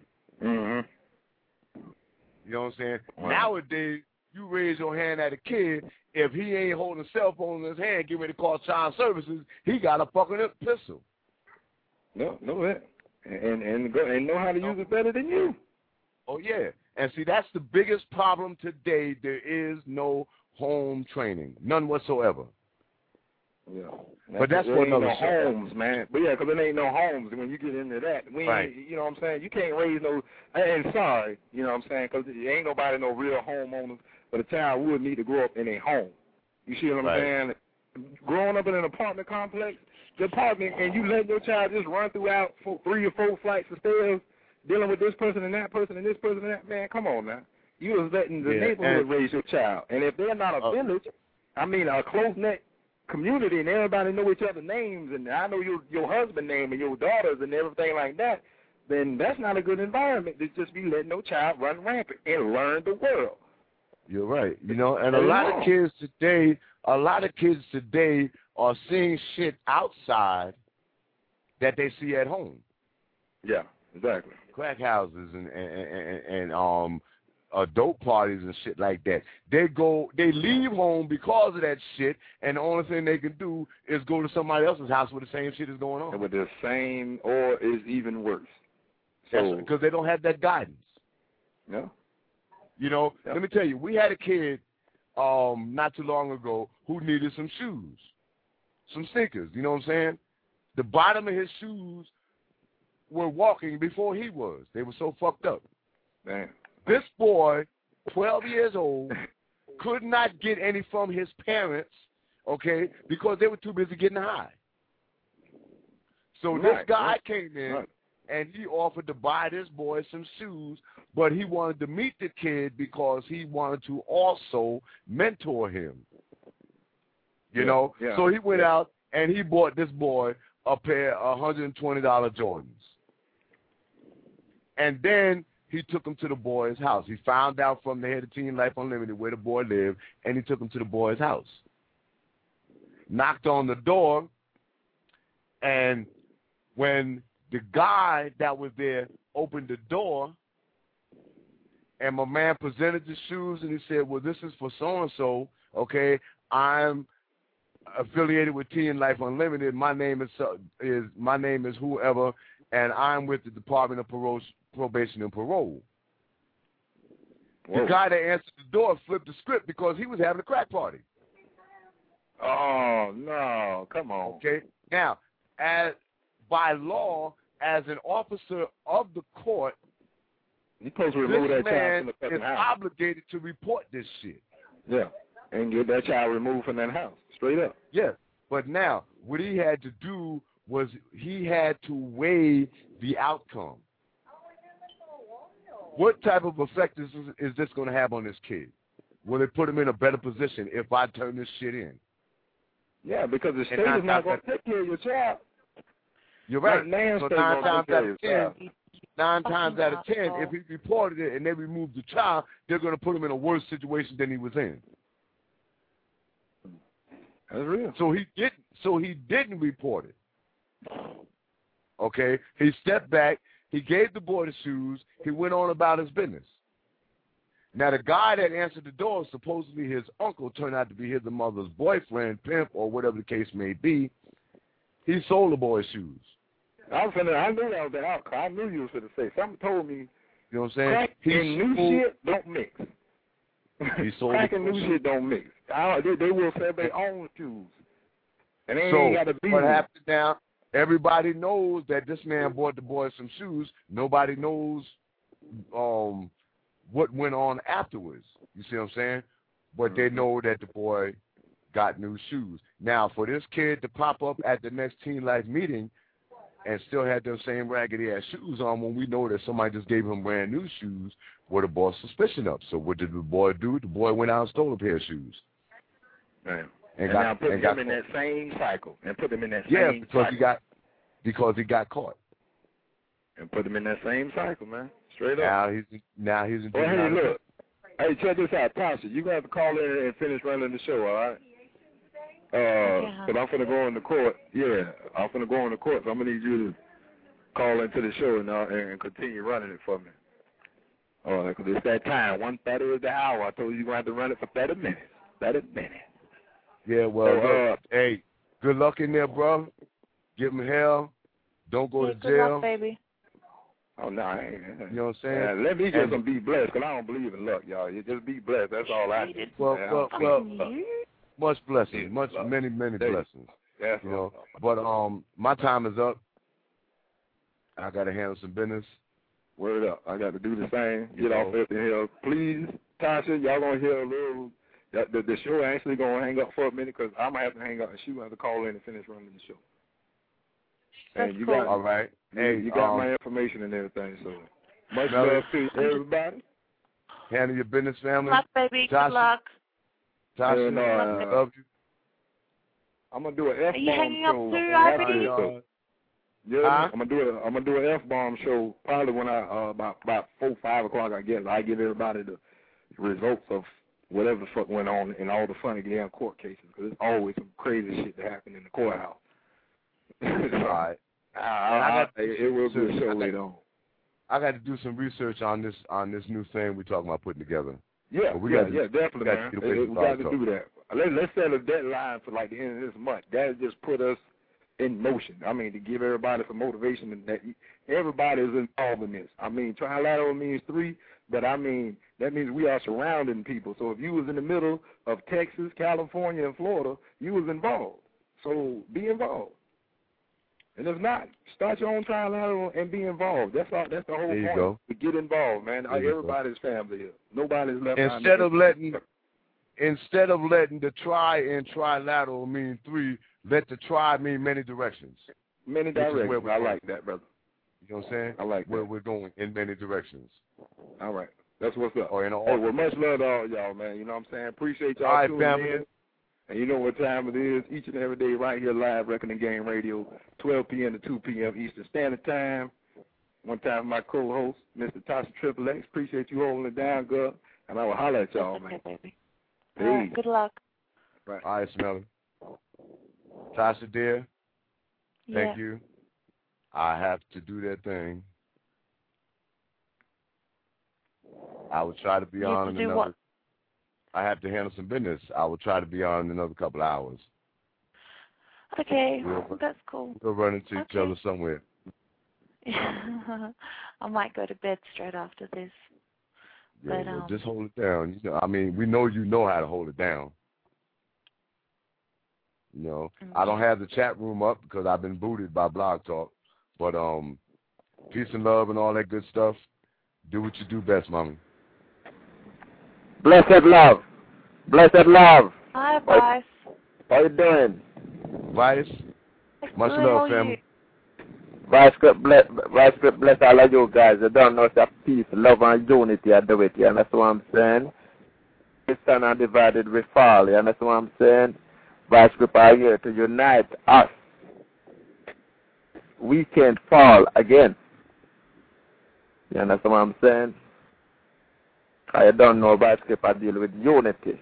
Mm-hmm. You know what I'm saying? Wow. Nowadays, you raise your hand at a kid, if he ain't holding a cell phone in his hand, get ready to call child services, he got a fucking pistol. No, that. And know how to use it better than you. Oh, yeah. And see, that's the biggest problem today. There is no home training, none whatsoever. Yeah, but that's for another show. Homes, man. But yeah, because there ain't no homes. When you get into that, you know what I'm saying. You can't raise no. And sorry, you know what I'm saying, because there ain't nobody no real homeowners. But a child would need to grow up in a home. You see what I'm saying? Growing up in an apartment complex, the apartment, and you let your child just run throughout 3 or 4 flights of stairs, dealing with this person and that person and this person and that, man, come on now. You was letting the neighborhood raise your child. And if they're not a village, I mean a close-knit community and everybody know each other's names and I know your husband's name and your daughters and everything like that, then that's not a good environment to just be letting no child run rampant and learn the world. You're right. You know, and a lot of kids today are seeing shit outside that they see at home. Yeah, exactly. Crack houses and dope parties and shit like that. They leave home because of that shit, and the only thing they can do is go to somebody else's house where the same shit is going on. And with the same, or is even worse. So because they don't have that guidance. Yeah. You know, let me tell you, we had a kid not too long ago who needed some shoes, some sneakers. You know what I'm saying? The bottom of his shoes were walking before he was. They were so fucked up. Man. This boy, 12 years old, could not get any from his parents, okay, because they were too busy getting high. So this guy came in, and he offered to buy this boy some shoes, but he wanted to meet the kid because he wanted to also mentor him. You know? Yeah. So he went out, and he bought this boy a pair of $120 Jordans. And then he took him to the boy's house. He found out from the head of Teen Life Unlimited where the boy lived, and he took him to the boy's house. Knocked on the door, and when the guy that was there opened the door, and my man presented the shoes, and he said, well, this is for so-and-so, okay? I'm affiliated with Teen Life Unlimited. My name is whoever, and I'm with the Department of Probation and Parole. Whoa. The guy that answered the door flipped the script because he was having a crack party. Oh, no. Come on. Okay. Now, by law, as an officer of the court, you're supposed to remove that child from the fucking house. Obligated to report this shit. Yeah. And get that child removed from that house. Straight up. Yeah. But now, what he had to do was he had to weigh the outcome. What type of effect is this going to have on this kid? Will it put him in a better position if I turn this shit in? Yeah, because the state is not going to take care of your child. You're right. So 9 times out of 10, if he reported it and they removed the child, they're going to put him in a worse situation than he was in. That's real. So he didn't report it. Okay? He stepped back. He gave the boy the shoes. He went on about his business. Now, the guy that answered the door, supposedly his uncle, turned out to be his mother's boyfriend, pimp, or whatever the case may be. He sold the boy shoes. I knew that was the outcome. I knew you was going to say. Something told me. You know what I'm saying? Crack and new shit don't mix. He sold crack and new shit don't mix. They will sell their own shoes. And they ain't got to be. What happened now? Everybody knows that this man bought the boy some shoes. Nobody knows what went on afterwards. You see what I'm saying? But they know that the boy got new shoes. Now, for this kid to pop up at the next Teen Life meeting and still have those same raggedy-ass shoes on when we know that somebody just gave him brand new shoes, what the boy suspicion of. So what did the boy do? The boy went out and stole a pair of shoes. Right. And now put him in that same cycle. And put him in that same cycle. Because he got caught. And put him in that same cycle, man. Straight up. Now he's in well, hey, look. Hey, check this out, Tasha. You're going to have to call in and finish running the show, all right? Because I'm going to go on the court. Yeah, I'm going to go on the court, so I'm going to need you to call into the show and continue running it for me. All right, because it's that time. 1:30 is the hour. I told you you're going to have to run it for 30 minutes. 30 minutes. Yeah, well, hey, good luck in there, bro. Give him hell. Don't go to jail. Good luck, baby. Oh, no, I ain't. You know what I'm saying? Let me just be blessed, because I don't believe in luck, y'all. You just be blessed. That's all I need. Well, much blessings. Many blessings. Yes, you know. But my time is up. I got to handle some business. Word up. I got to do the same. Get off the hill. Please, Tasha, y'all going to hear a little. The show actually going to hang up for a minute, because I'm going to have to hang up, and she will have to call in and finish running the show. That's and you cool. got, all right. Hey, you got my information and everything, so much love to everybody. Handle your business, family. Good luck, baby. Good luck. Tasha, and, love you. I'm gonna do an F-bomb show. Are you hanging up too, Ivory? Yeah, I'm gonna do an F-bomb show probably when I about 4, 5 o'clock. I guess I give everybody the results of whatever the fuck went on in all the funny damn court cases, because there's always some crazy shit that happened in the courthouse. All right. It will be a show later on. I got to do some research on this new thing we're talking about putting together. Yeah, definitely, man. We got to do that. Let's set a deadline for like the end of this month. That just put us in motion. I mean, to give everybody some motivation and that everybody is involved in this. I mean, trilateral means 3, but I mean, that means we are surrounding people. So if you was in the middle of Texas, California, and Florida, you was involved. So be involved. And if not, start your own trilateral and be involved. That's the whole point. Go. To get involved, man. Everybody's family here. Nobody's left behind. Instead of letting the tri and trilateral mean 3, let the tri mean many directions. Many directions. I like that, brother. You know what I'm saying? I like that. Where we're going in many directions. All right. That's what's up. Well, much love to all y'all, man. You know what I'm saying? Appreciate y'all. All right, tuning family. in. And you know what time it is. Each and every day right here live, Reckoning Game Radio, 12 p.m. to 2 p.m. Eastern Standard Time. One time for my co-host, Mr. Tasha Triple X. Appreciate you holding it down, girl. And I will holler at y'all, man. Baby. Hey. All right, good luck. Right. All right, Smelly. Tasha, dear, thank you. I have to do that thing. I will try to be on in another. What? I have to handle some business. I will try to be on in another couple of hours. Okay, that's cool. We'll run into each other somewhere. I might go to bed straight after this. Yeah, but, just hold it down. You know, I mean, we know you know how to hold it down. You know, I don't have the chat room up because I've been booted by Blog Talk. But peace and love and all that good stuff. Do what you do best, mommy. Blessed love. Blessed love. Hi, Vice. How you doing? Vice? Much love, family. Vice, bless all of you guys. I don't know if it's peace, love, and unity I do it, yeah, and that's what I'm saying. It's undivided we fall, yeah, and that's what I'm saying. Vice Grip are here to unite us. We can't fall again. Yeah, and that's what I'm saying. I don't know Vice Grip I deal with unity.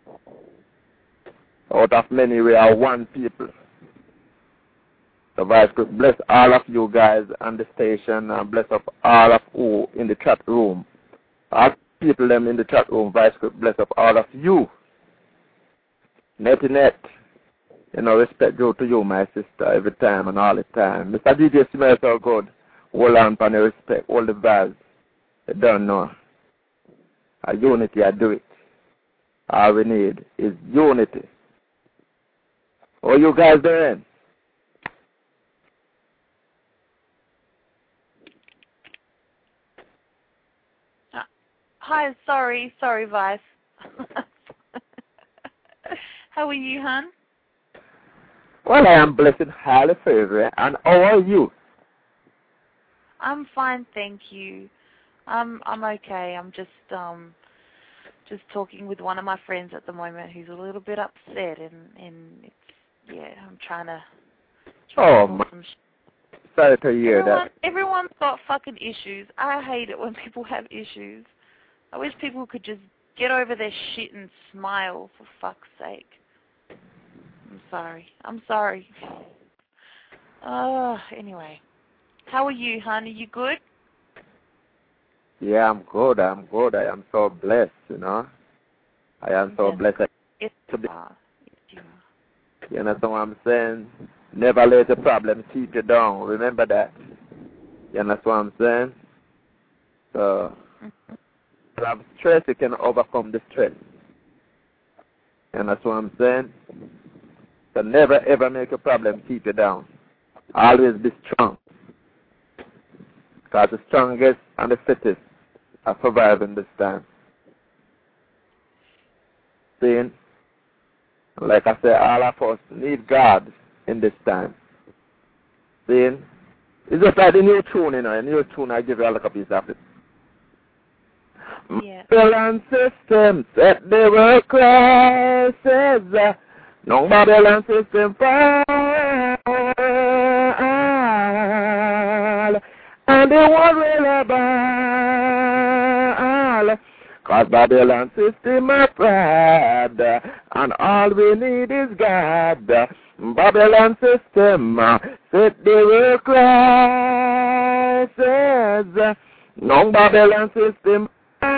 Out of many we are one people. So Vice Grip bless all of you guys on the station and bless up all of you in the chat room. All people them in the chat room, Vice Grip bless up all of you. Net. You know, respect due to you, my sister, every time and all the time. Mr. DJ smells so good. Hold on for the respect, all the vibes. You don't know. A unity, I do it. All we need is unity. How you guys doing? Hi, sorry, Vice. How are you, hon? Well, I am blessed, highly favored. And how are you? I'm fine, thank you. I'm okay. I'm just talking with one of my friends at the moment who's a little bit upset, and it's, I'm trying to. Sorry to hear that. Everyone's got fucking issues. I hate it when people have issues. I wish people could just get over their shit and smile, for fuck's sake. I'm sorry. Anyway. How are you, hon? Are you good? Yeah, I'm good. I am so blessed, you know. I am so blessed. Yes, you are. You know what I'm saying? Never let a problem keep you down. Remember that. You know what I'm saying? So, if you have stress, you can overcome the stress. You know what I'm saying? So never ever make a problem keep you down. Always be strong. Because the strongest and the fittest are surviving this time. Seeing? Like I said, all of us need God in this time. Seeing? It's just like the new tune, you know. A new tune, I give you a little piece of it. Yeah. Babylon system set the world crisis. No Babylon system fall. And the world will abide. 'Cause Babylon system of pride, and all we need is God. Babylon system, set the world crisis. No Babylon system,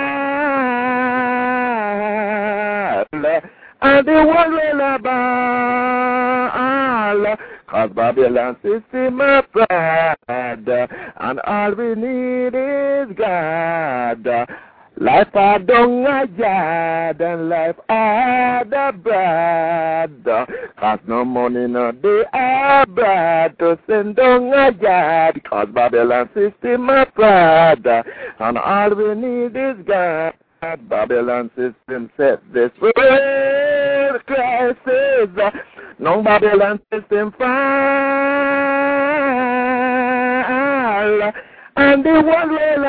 and the world will abide. 'Cause Babylon system of pride, and all we need is God. Life are dung a yard, and life are the bread. 'Cause no money no they are bread to send dung a yard. 'Cause Babylon system of pride, and all we need is God. Babylon system set this world crisis. No Babylon system fall, and the world will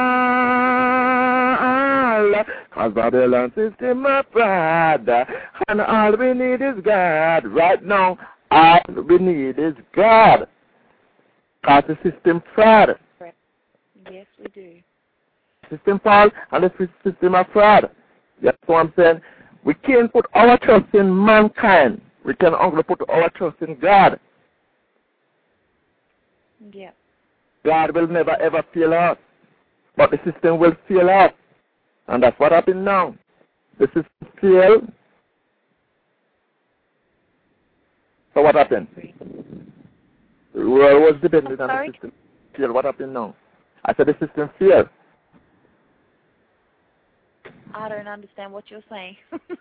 abide. 'Cause Babylon system of pride, and all we need is God. Right now, all we need is God. 'Cause the system fraud. Yes, we do. System fall and the system of fraud. That's what I'm saying. We can't put our trust in mankind. We can only put our trust in God. Yeah. God will never ever fail us, but the system will fail us, and that's what happened now. The system failed. So what happened? The world was dependent on the system. Failed. What happened now? I said the system failed. I don't understand what you're saying.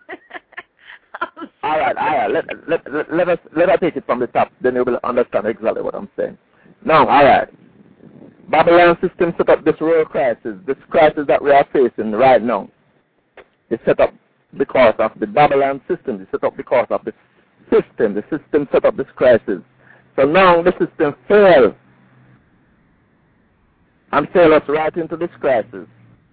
All right. Let us take it from the top. Then you will understand exactly what I'm saying. Now, all right. Babylon system set up this world crisis. This crisis that we are facing right now. It's set up because of the Babylon system. It's set up because of the system. The system set up this crisis. So now the system failed and failed us right into this crisis.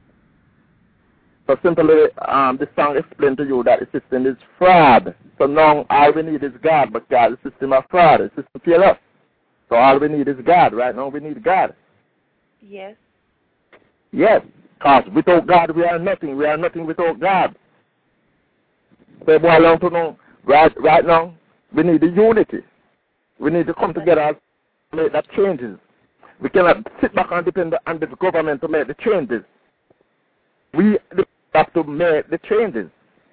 So simply, the song explained to you that the system is fraud. So now all we need is God, but God is the system of fraud. The system failed us. So all we need is God. Right now we need God. Yes. Yes, because without God we are nothing. We are nothing without God. So boy, I want to know, right now we need the unity. We need to come together and make that changes. We cannot sit back and depend on the government to make the changes. We have to make the changes.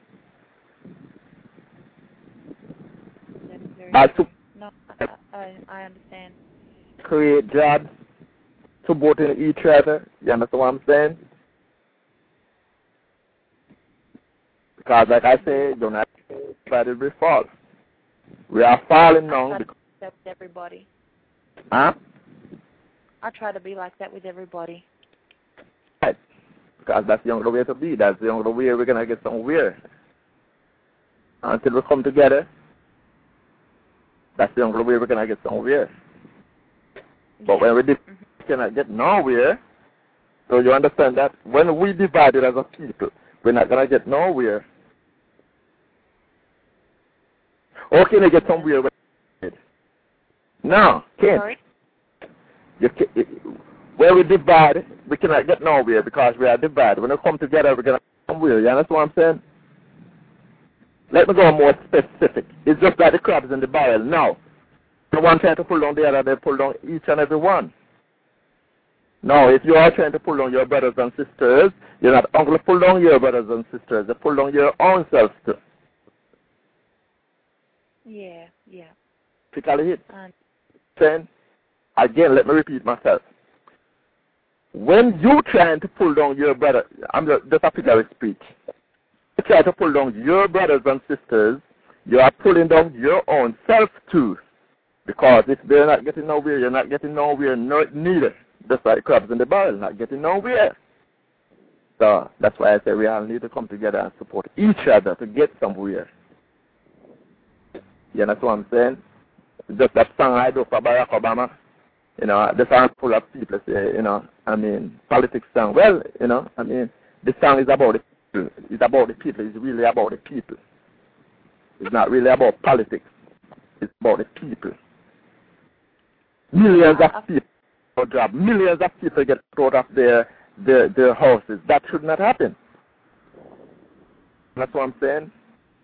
That's very no, I understand. Create jobs, supporting each other. You understand what I'm saying? Because like I say, don't have to be false. We are falling now. I try to be like that with everybody. Huh? I try to be like that with everybody. Right. Because that's the only way to be. That's the only way we're going to get somewhere. Until we come together, that's the only way we're going to get somewhere. But when we cannot get nowhere, so you understand that when we divided as a people, we're not going to get nowhere. Or can you get somewhere? No, can't. Sorry? Where we divide, we cannot get nowhere because we are divided. When we come together, we're going to get somewhere. You understand what I'm saying? Let me go more specific. It's just like the crabs in the barrel. Now, the one trying to pull down the other, they pull down each and every one. Now, if you are trying to pull down your brothers and sisters, you're not only pull down your brothers and sisters, you pull down your own self too. Yeah. Typically hit. Then, again, let me repeat myself. When you trying to pull down your brother, I'm just a figure of speech. You try to pull down your brothers and sisters, you are pulling down your own self too. Because if they're not getting nowhere, you're not getting nowhere neither. Just like crabs in the barrel, not getting nowhere. So that's why I say we all need to come together and support each other to get somewhere. You know what I'm saying? Just that song I do for Barack Obama. You know, the song full of people say, politics song. Well, the song is about the people. It's about the people. It's really about the people. It's not really about politics. It's about the people. Millions of people get job. Millions of people get out of their houses. That should not happen. That's what I'm saying.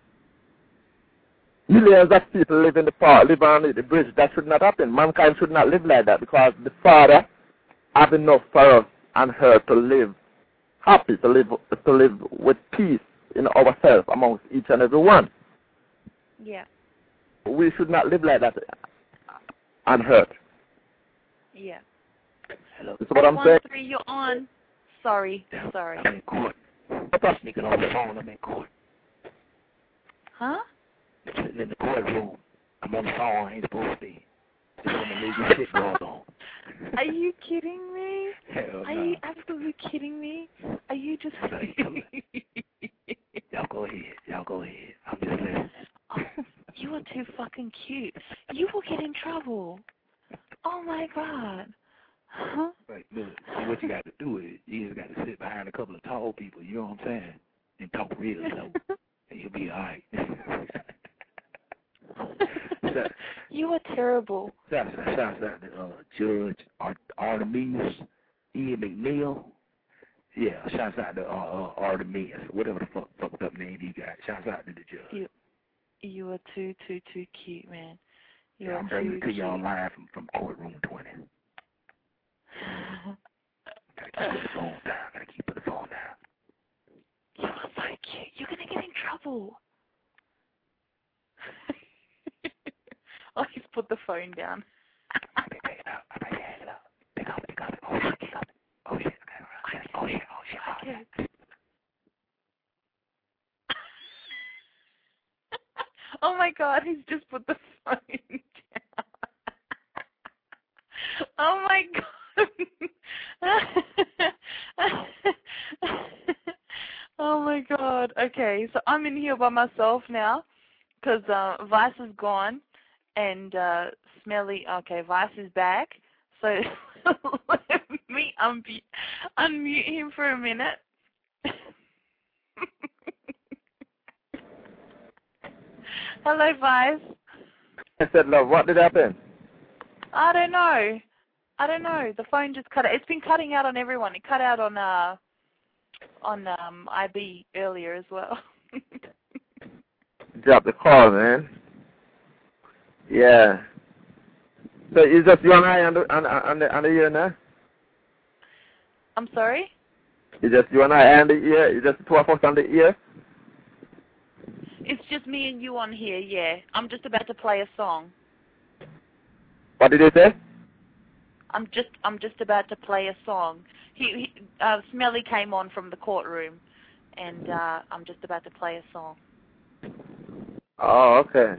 Millions of people live in the park, live on the bridge. That should not happen. Mankind should not live like that because the Father have enough for us and her to live happy, to live with peace in ourselves amongst each and every one. Yeah. We should not live like that unhurt. Yeah. Hello. This is what I'm saying. 3, you're on. Sorry. I'm in court. I'm sneaking on the phone. I'm in court. Huh? I'm sitting in the courtroom. I'm on the phone. I ain't supposed to be. There's some illegal shit going on. Are you kidding me? Hell Are no. you absolutely kidding me? Are you just... Y'all go ahead. Y'all go ahead. I'm just listening. Oh, you are too fucking cute. You will get in trouble. Oh my God. Huh? Right, look, see what you got to do is you just got to sit behind a couple of tall people, you know what I'm saying? And talk real slow. And you'll be alright. You are terrible. Shouts out to Judge Artemis E. McNeil. Yeah, shouts out to Artemis, whatever the fucked up name you got. Shouts out to the judge. You are too cute, man. You Yeah, are I'm bringing it to cute. y'all live from courtroom 20. Gotta keep the phone down. You are so cute. You're gonna get in trouble. Oh, he's put the phone down. Okay, pick it up. Hang it up. Pick up. Oh, shit, pick up. Oh, shit. Okay. Oh, shit. Okay. Oh my God, he's just put the phone down. Oh my God. Oh my God. Okay, so I'm in here by myself now because Vice is gone and Smelly. Okay, Vice is back. So let me unmute him for a minute. Hello, Vice. I said, love, what did happen? I don't know. The phone just cut out. It's been cutting out on everyone. It cut out on IB earlier as well. Drop the call, man. Yeah. So is just you and I on the ear now? I'm sorry? Is just you and I on the ear? Is just the two of us on the ear? It's just me and you on here, yeah. I'm just about to play a song. What did you say? I'm just about to play a song. Smelly came on from the courtroom, and I'm just about to play a song. Oh, okay.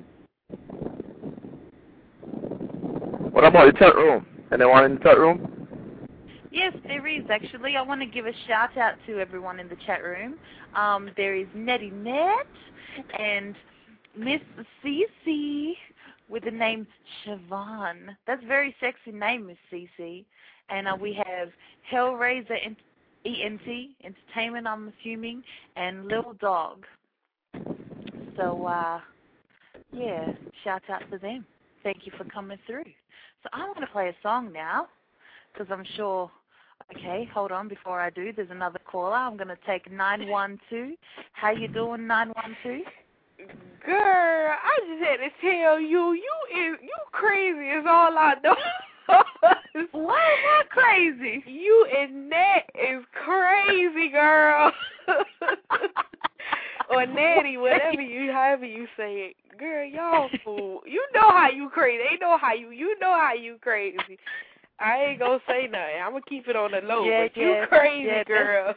What about the chat room? Anyone in the chat room? Yes, there is actually. I want to give a shout out to everyone in the chat room. There is Nettie Net and Miss Cece with the name Siobhan. That's a very sexy name, Miss Cece. And we have Hellraiser ENT, Entertainment, I'm assuming, and Little Dog. So, yeah, shout out to them. Thank you for coming through. So I'm going to play a song now because I'm sure, okay, hold on, before I do, there's another caller. I'm going to take 912. How you doing, 912? Girl, I just had to tell you, you crazy is all I know. Why am I crazy? You and Nat is crazy, girl. Or Natty, however you say it. Girl, y'all fool. You know how you crazy. They know how you know how you crazy. I ain't gonna say nothing. I'm gonna keep it on the low, but you crazy, girl.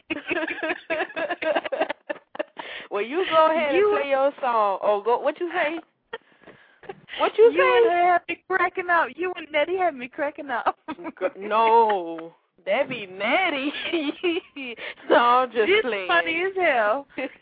Well, you go ahead and play your song. Oh, go. What you say? What you say? You and her had me cracking up. You and Nettie had me cracking up. No, that be Nettie. No, I'm just playing. It's funny as hell.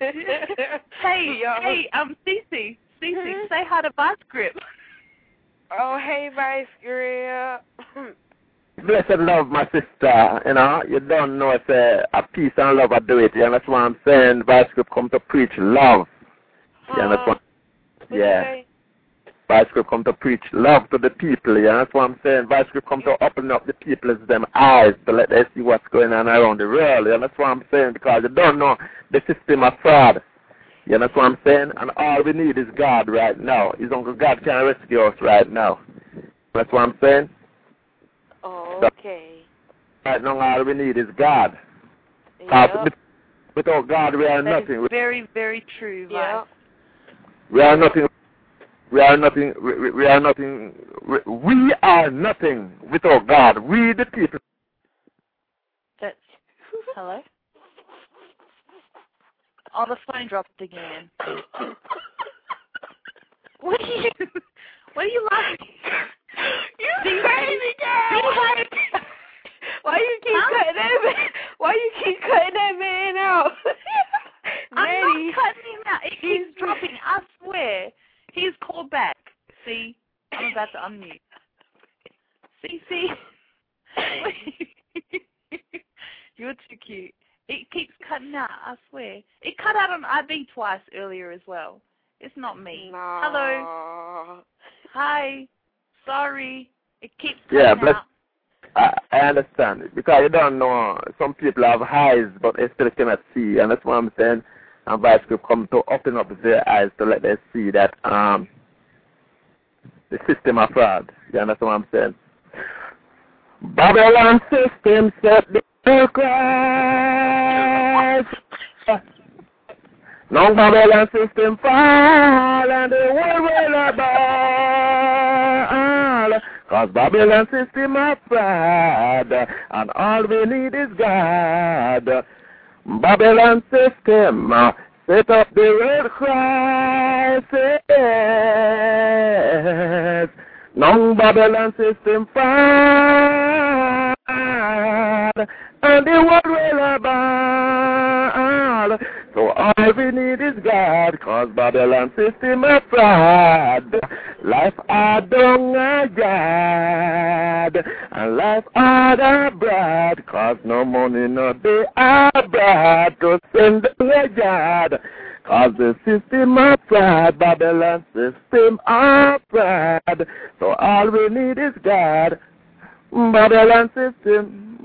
Hey, Cece. Cece, say hi to Vice Grip. Oh, hey, Vice Grip. Blessed love, my sister. You know, you don't know it's a peace and love I do it. And that's why I'm saying Vice Grip come to preach love. You understand? Yeah. Vice Grip come to preach love to the people, yeah, that's what I'm saying. Vice Grip come to open up the people's them eyes to let them see what's going on around the world, yeah, that's what I'm saying, because you don't know the system of fraud. Yeah, that's what I'm saying, and all we need is God right now. His Uncle God can rescue us right now. That's what I'm saying. Okay. Right now, all we need is God. Yep. Without God, we are That nothing. is very, very true, Vice. Yep. We are nothing. We are nothing. We are nothing. We are nothing without God. We the people. That's hello. Oh, the phone dropped again. What are you laughing? You crazy girl! Why you keep cutting that man? Why you keep cutting that man out? I'm not cutting him out. He's dropping. I swear. He's called back. See, I'm about to unmute. See. You're too cute. It keeps cutting out. I swear. It cut out on IB twice earlier as well. It's not me. No. Hello. Hi. Sorry. It keeps cutting out. I understand it because you don't know. Some people have eyes, but they still cannot see, and that's what I'm saying. And Vice Grip come to open up their eyes to let them see that the system of fraud. You understand what I'm saying? Babylon system set the Christ. No Babylon system fall and the world will abide. Cause Babylon system of fraud and all we need is God. Babylon system set up the world crisis. No Babylon system fall and the world will abide. So all we need is God, cause Babylon system of fraud. Life hard down a God, and life hard abroad, cause no money no day abroad to send to God. Cause the system of fraud, Babylon system of fraud. So all we need is God. Babylon system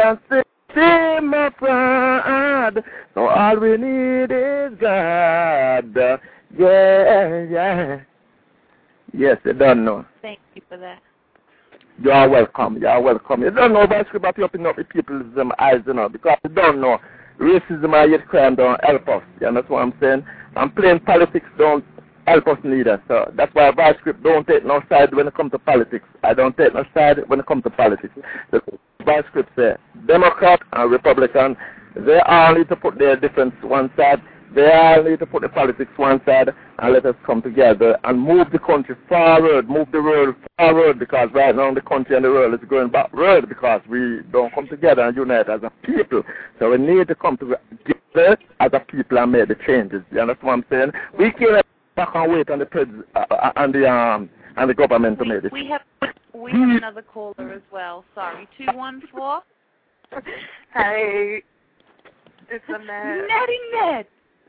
of fraud. So all we need is God. Yeah. Yes, you don't know. Thank you for that. You are welcome. You don't know Vice Grip to open up the people's eyes, because you don't know. Racism and hate crime don't help us. You understand what I'm saying? And playing politics don't help us neither. So that's why Vice Grip don't take no side when it comes to politics. I don't take no side when it comes to politics. The Vice Grip say Democrat and Republican, they all need to put their difference one side. They all need to put the politics one side and let us come together and move the country forward, move the world forward, because right now the country and the world is going backward because we don't come together and unite as a people. So we need to come together as a people and make the changes. You understand what I'm saying? We can't back and wait on the and the government to make it. We have another caller as well. Sorry, 214. Hey, it's a Ned. Ned.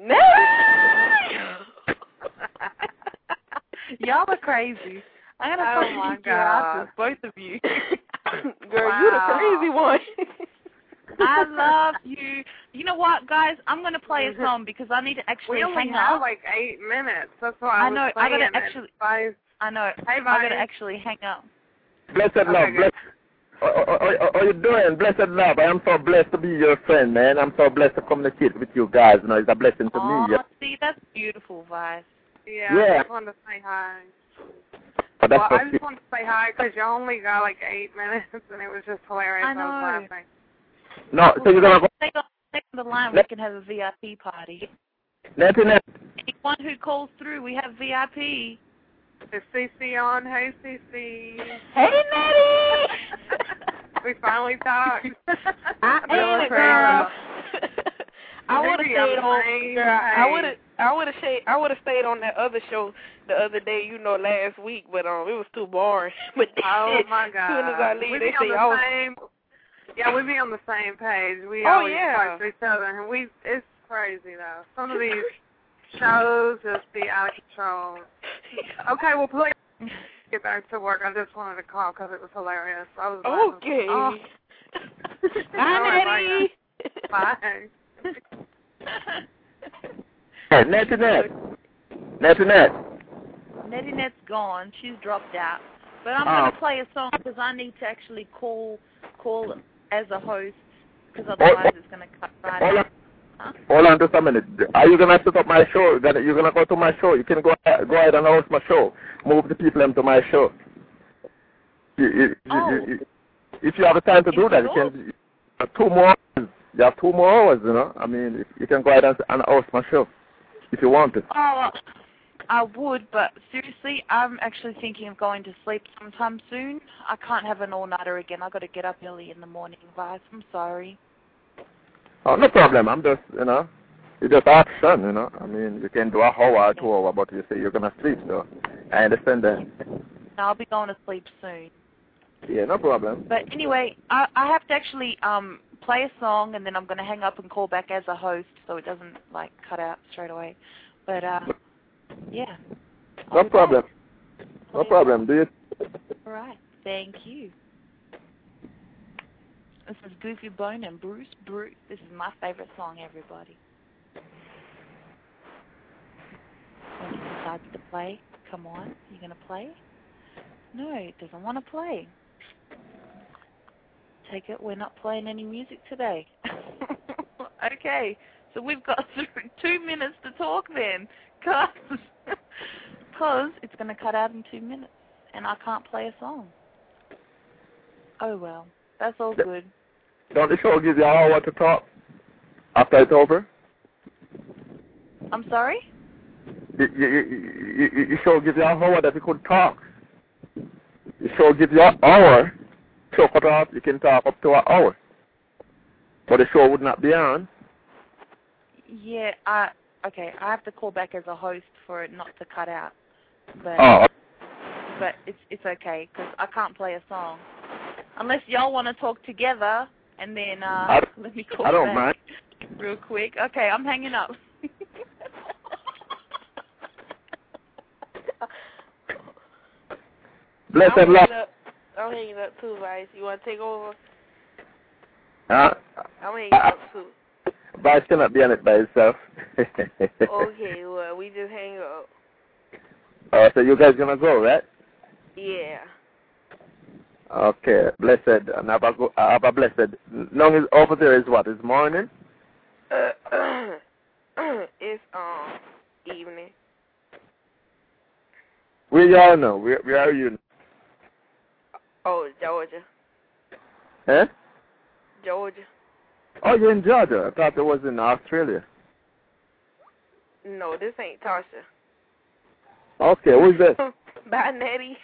Y'all are crazy. I'm gonna fucking out both of you. Girl, you the crazy one. I love you. You know what, guys? I'm gonna play a song because I need to actually hang up. We only have like 8 minutes. That's why I know. I gotta actually. I know. Hey, I gotta actually hang up. Blessed love. How you doing? Blessed love. I am so blessed to be your friend, man. I'm so blessed to communicate with you guys. It's a blessing to me. Yeah. See, that's beautiful, Vice. Yeah, I just wanted to say hi. I just wanted to say hi because you only got like 8 minutes, and it was just hilarious. I know. I was laughing. No, so you're gonna go. Stay on the line. We can have a VIP party. Anyone who calls through, we have VIP. Is CC on? Hey, CC. Hey, Nettie. We finally talked. Hey, girl. I would have stayed on. Girl, I would have stayed on that other show the other day. Last week, but it was too boring. But oh my God! As soon as I leave, they say Yeah, we be on the same page. We always talk to each other, and it's crazy though. Some of these shows just be out of control. Okay, well, please Get back to work. I just wanted to call because it was hilarious. I was okay. Bye, Nettie. Bye. Hey, Nettie Net. Nettie Net's gone. She's dropped out. But I'm going to play a song because I need to actually call as a host because otherwise it's going to cut right out. Huh? Hold on just a minute. Are you going to set up my show? You're going to go to my show? You can go ahead and host my show. Move the people into my show. If you have the time to do that, you can. 2 more hours. You have 2 more hours, you know. I mean, you can go ahead and host my show if you want it. Oh, I would, but seriously, I'm actually thinking of going to sleep sometime soon. I can't have an all-nighter again. I've got to get up early in the morning, Vice. I'm sorry. Oh, no problem. I'm just, you know, it's just option, you know. I mean, you can do a hour, 2 hours, but you say you're going to sleep, so I understand that. No, I'll be going to sleep soon. Yeah, no problem. But anyway, I have to actually play a song, and then I'm going to hang up and call back as a host so it doesn't, like, cut out straight away. But, yeah. No problem. No problem. Do you? All right. Thank you. This is Goofy Bone and Bruce. This is my favorite song, everybody. When he decides to play, come on. You going to play? No, it doesn't want to play. Take it, we're not playing any music today. Okay, so we've got 2 minutes to talk then, because it's going to cut out in 2 minutes, and I can't play a song. Oh well, that's all good. Don't the show give you an hour to talk after it's over? I'm sorry? You show give you an hour that you could talk. The show give you an hour. Show cut off, you can talk up to an hour. But the show would not be on. Yeah, okay, I have to call back as a host for it not to cut out. But, but it's okay, because I can't play a song. Unless y'all want to talk together, and then let me call back. I don't mind. Real quick. Okay, I'm hanging up. Bless and love. I'm hanging up too, Vice. You want to take over? I'm hanging up too. Vice cannot be on it by himself. Okay, well, we just hang up. Oh, so you guys gonna go, right? Yeah. Okay, blessed. And have a blessed. Long is over there is what? Is morning? It's evening. Where y'all know? Where are you? Oh, Georgia. Eh? Georgia. Oh, you're in Georgia. I thought it was in Australia. No, this ain't Tasha. Okay, who's that? Bye, Nettie.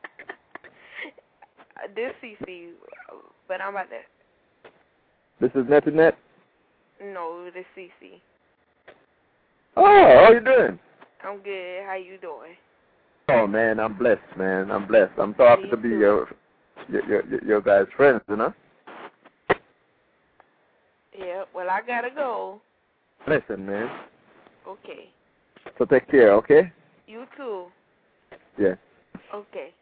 This CC, but I'm about that. This is Nettie Net? No, this CC. Oh, how you doing? I'm good. How you doing? Oh, man, I'm blessed, man. I'm blessed. I'm so happy to be your guys' friends, you know? Yeah, well, I gotta go. Listen, man. Okay. So take care, okay? You too. Yeah. Okay.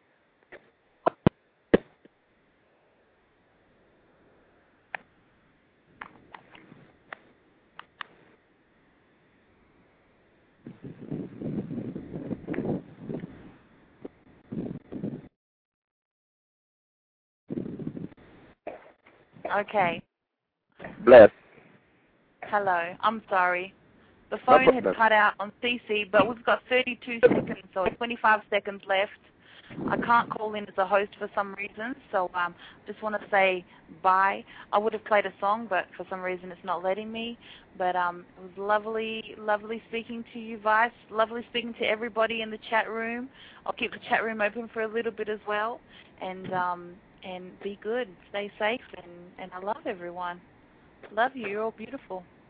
Okay. Bless. Hello. I'm sorry. The phone had cut out on CC, but we've got 32 seconds, so 25 seconds left. I can't call in as a host for some reason, so just want to say bye. I would have played a song, but for some reason it's not letting me. But it was lovely speaking to you, Vice. Lovely speaking to everybody in the chat room. I'll keep the chat room open for a little bit as well, and be good. Stay safe, and I love everyone. Love you. You're all beautiful.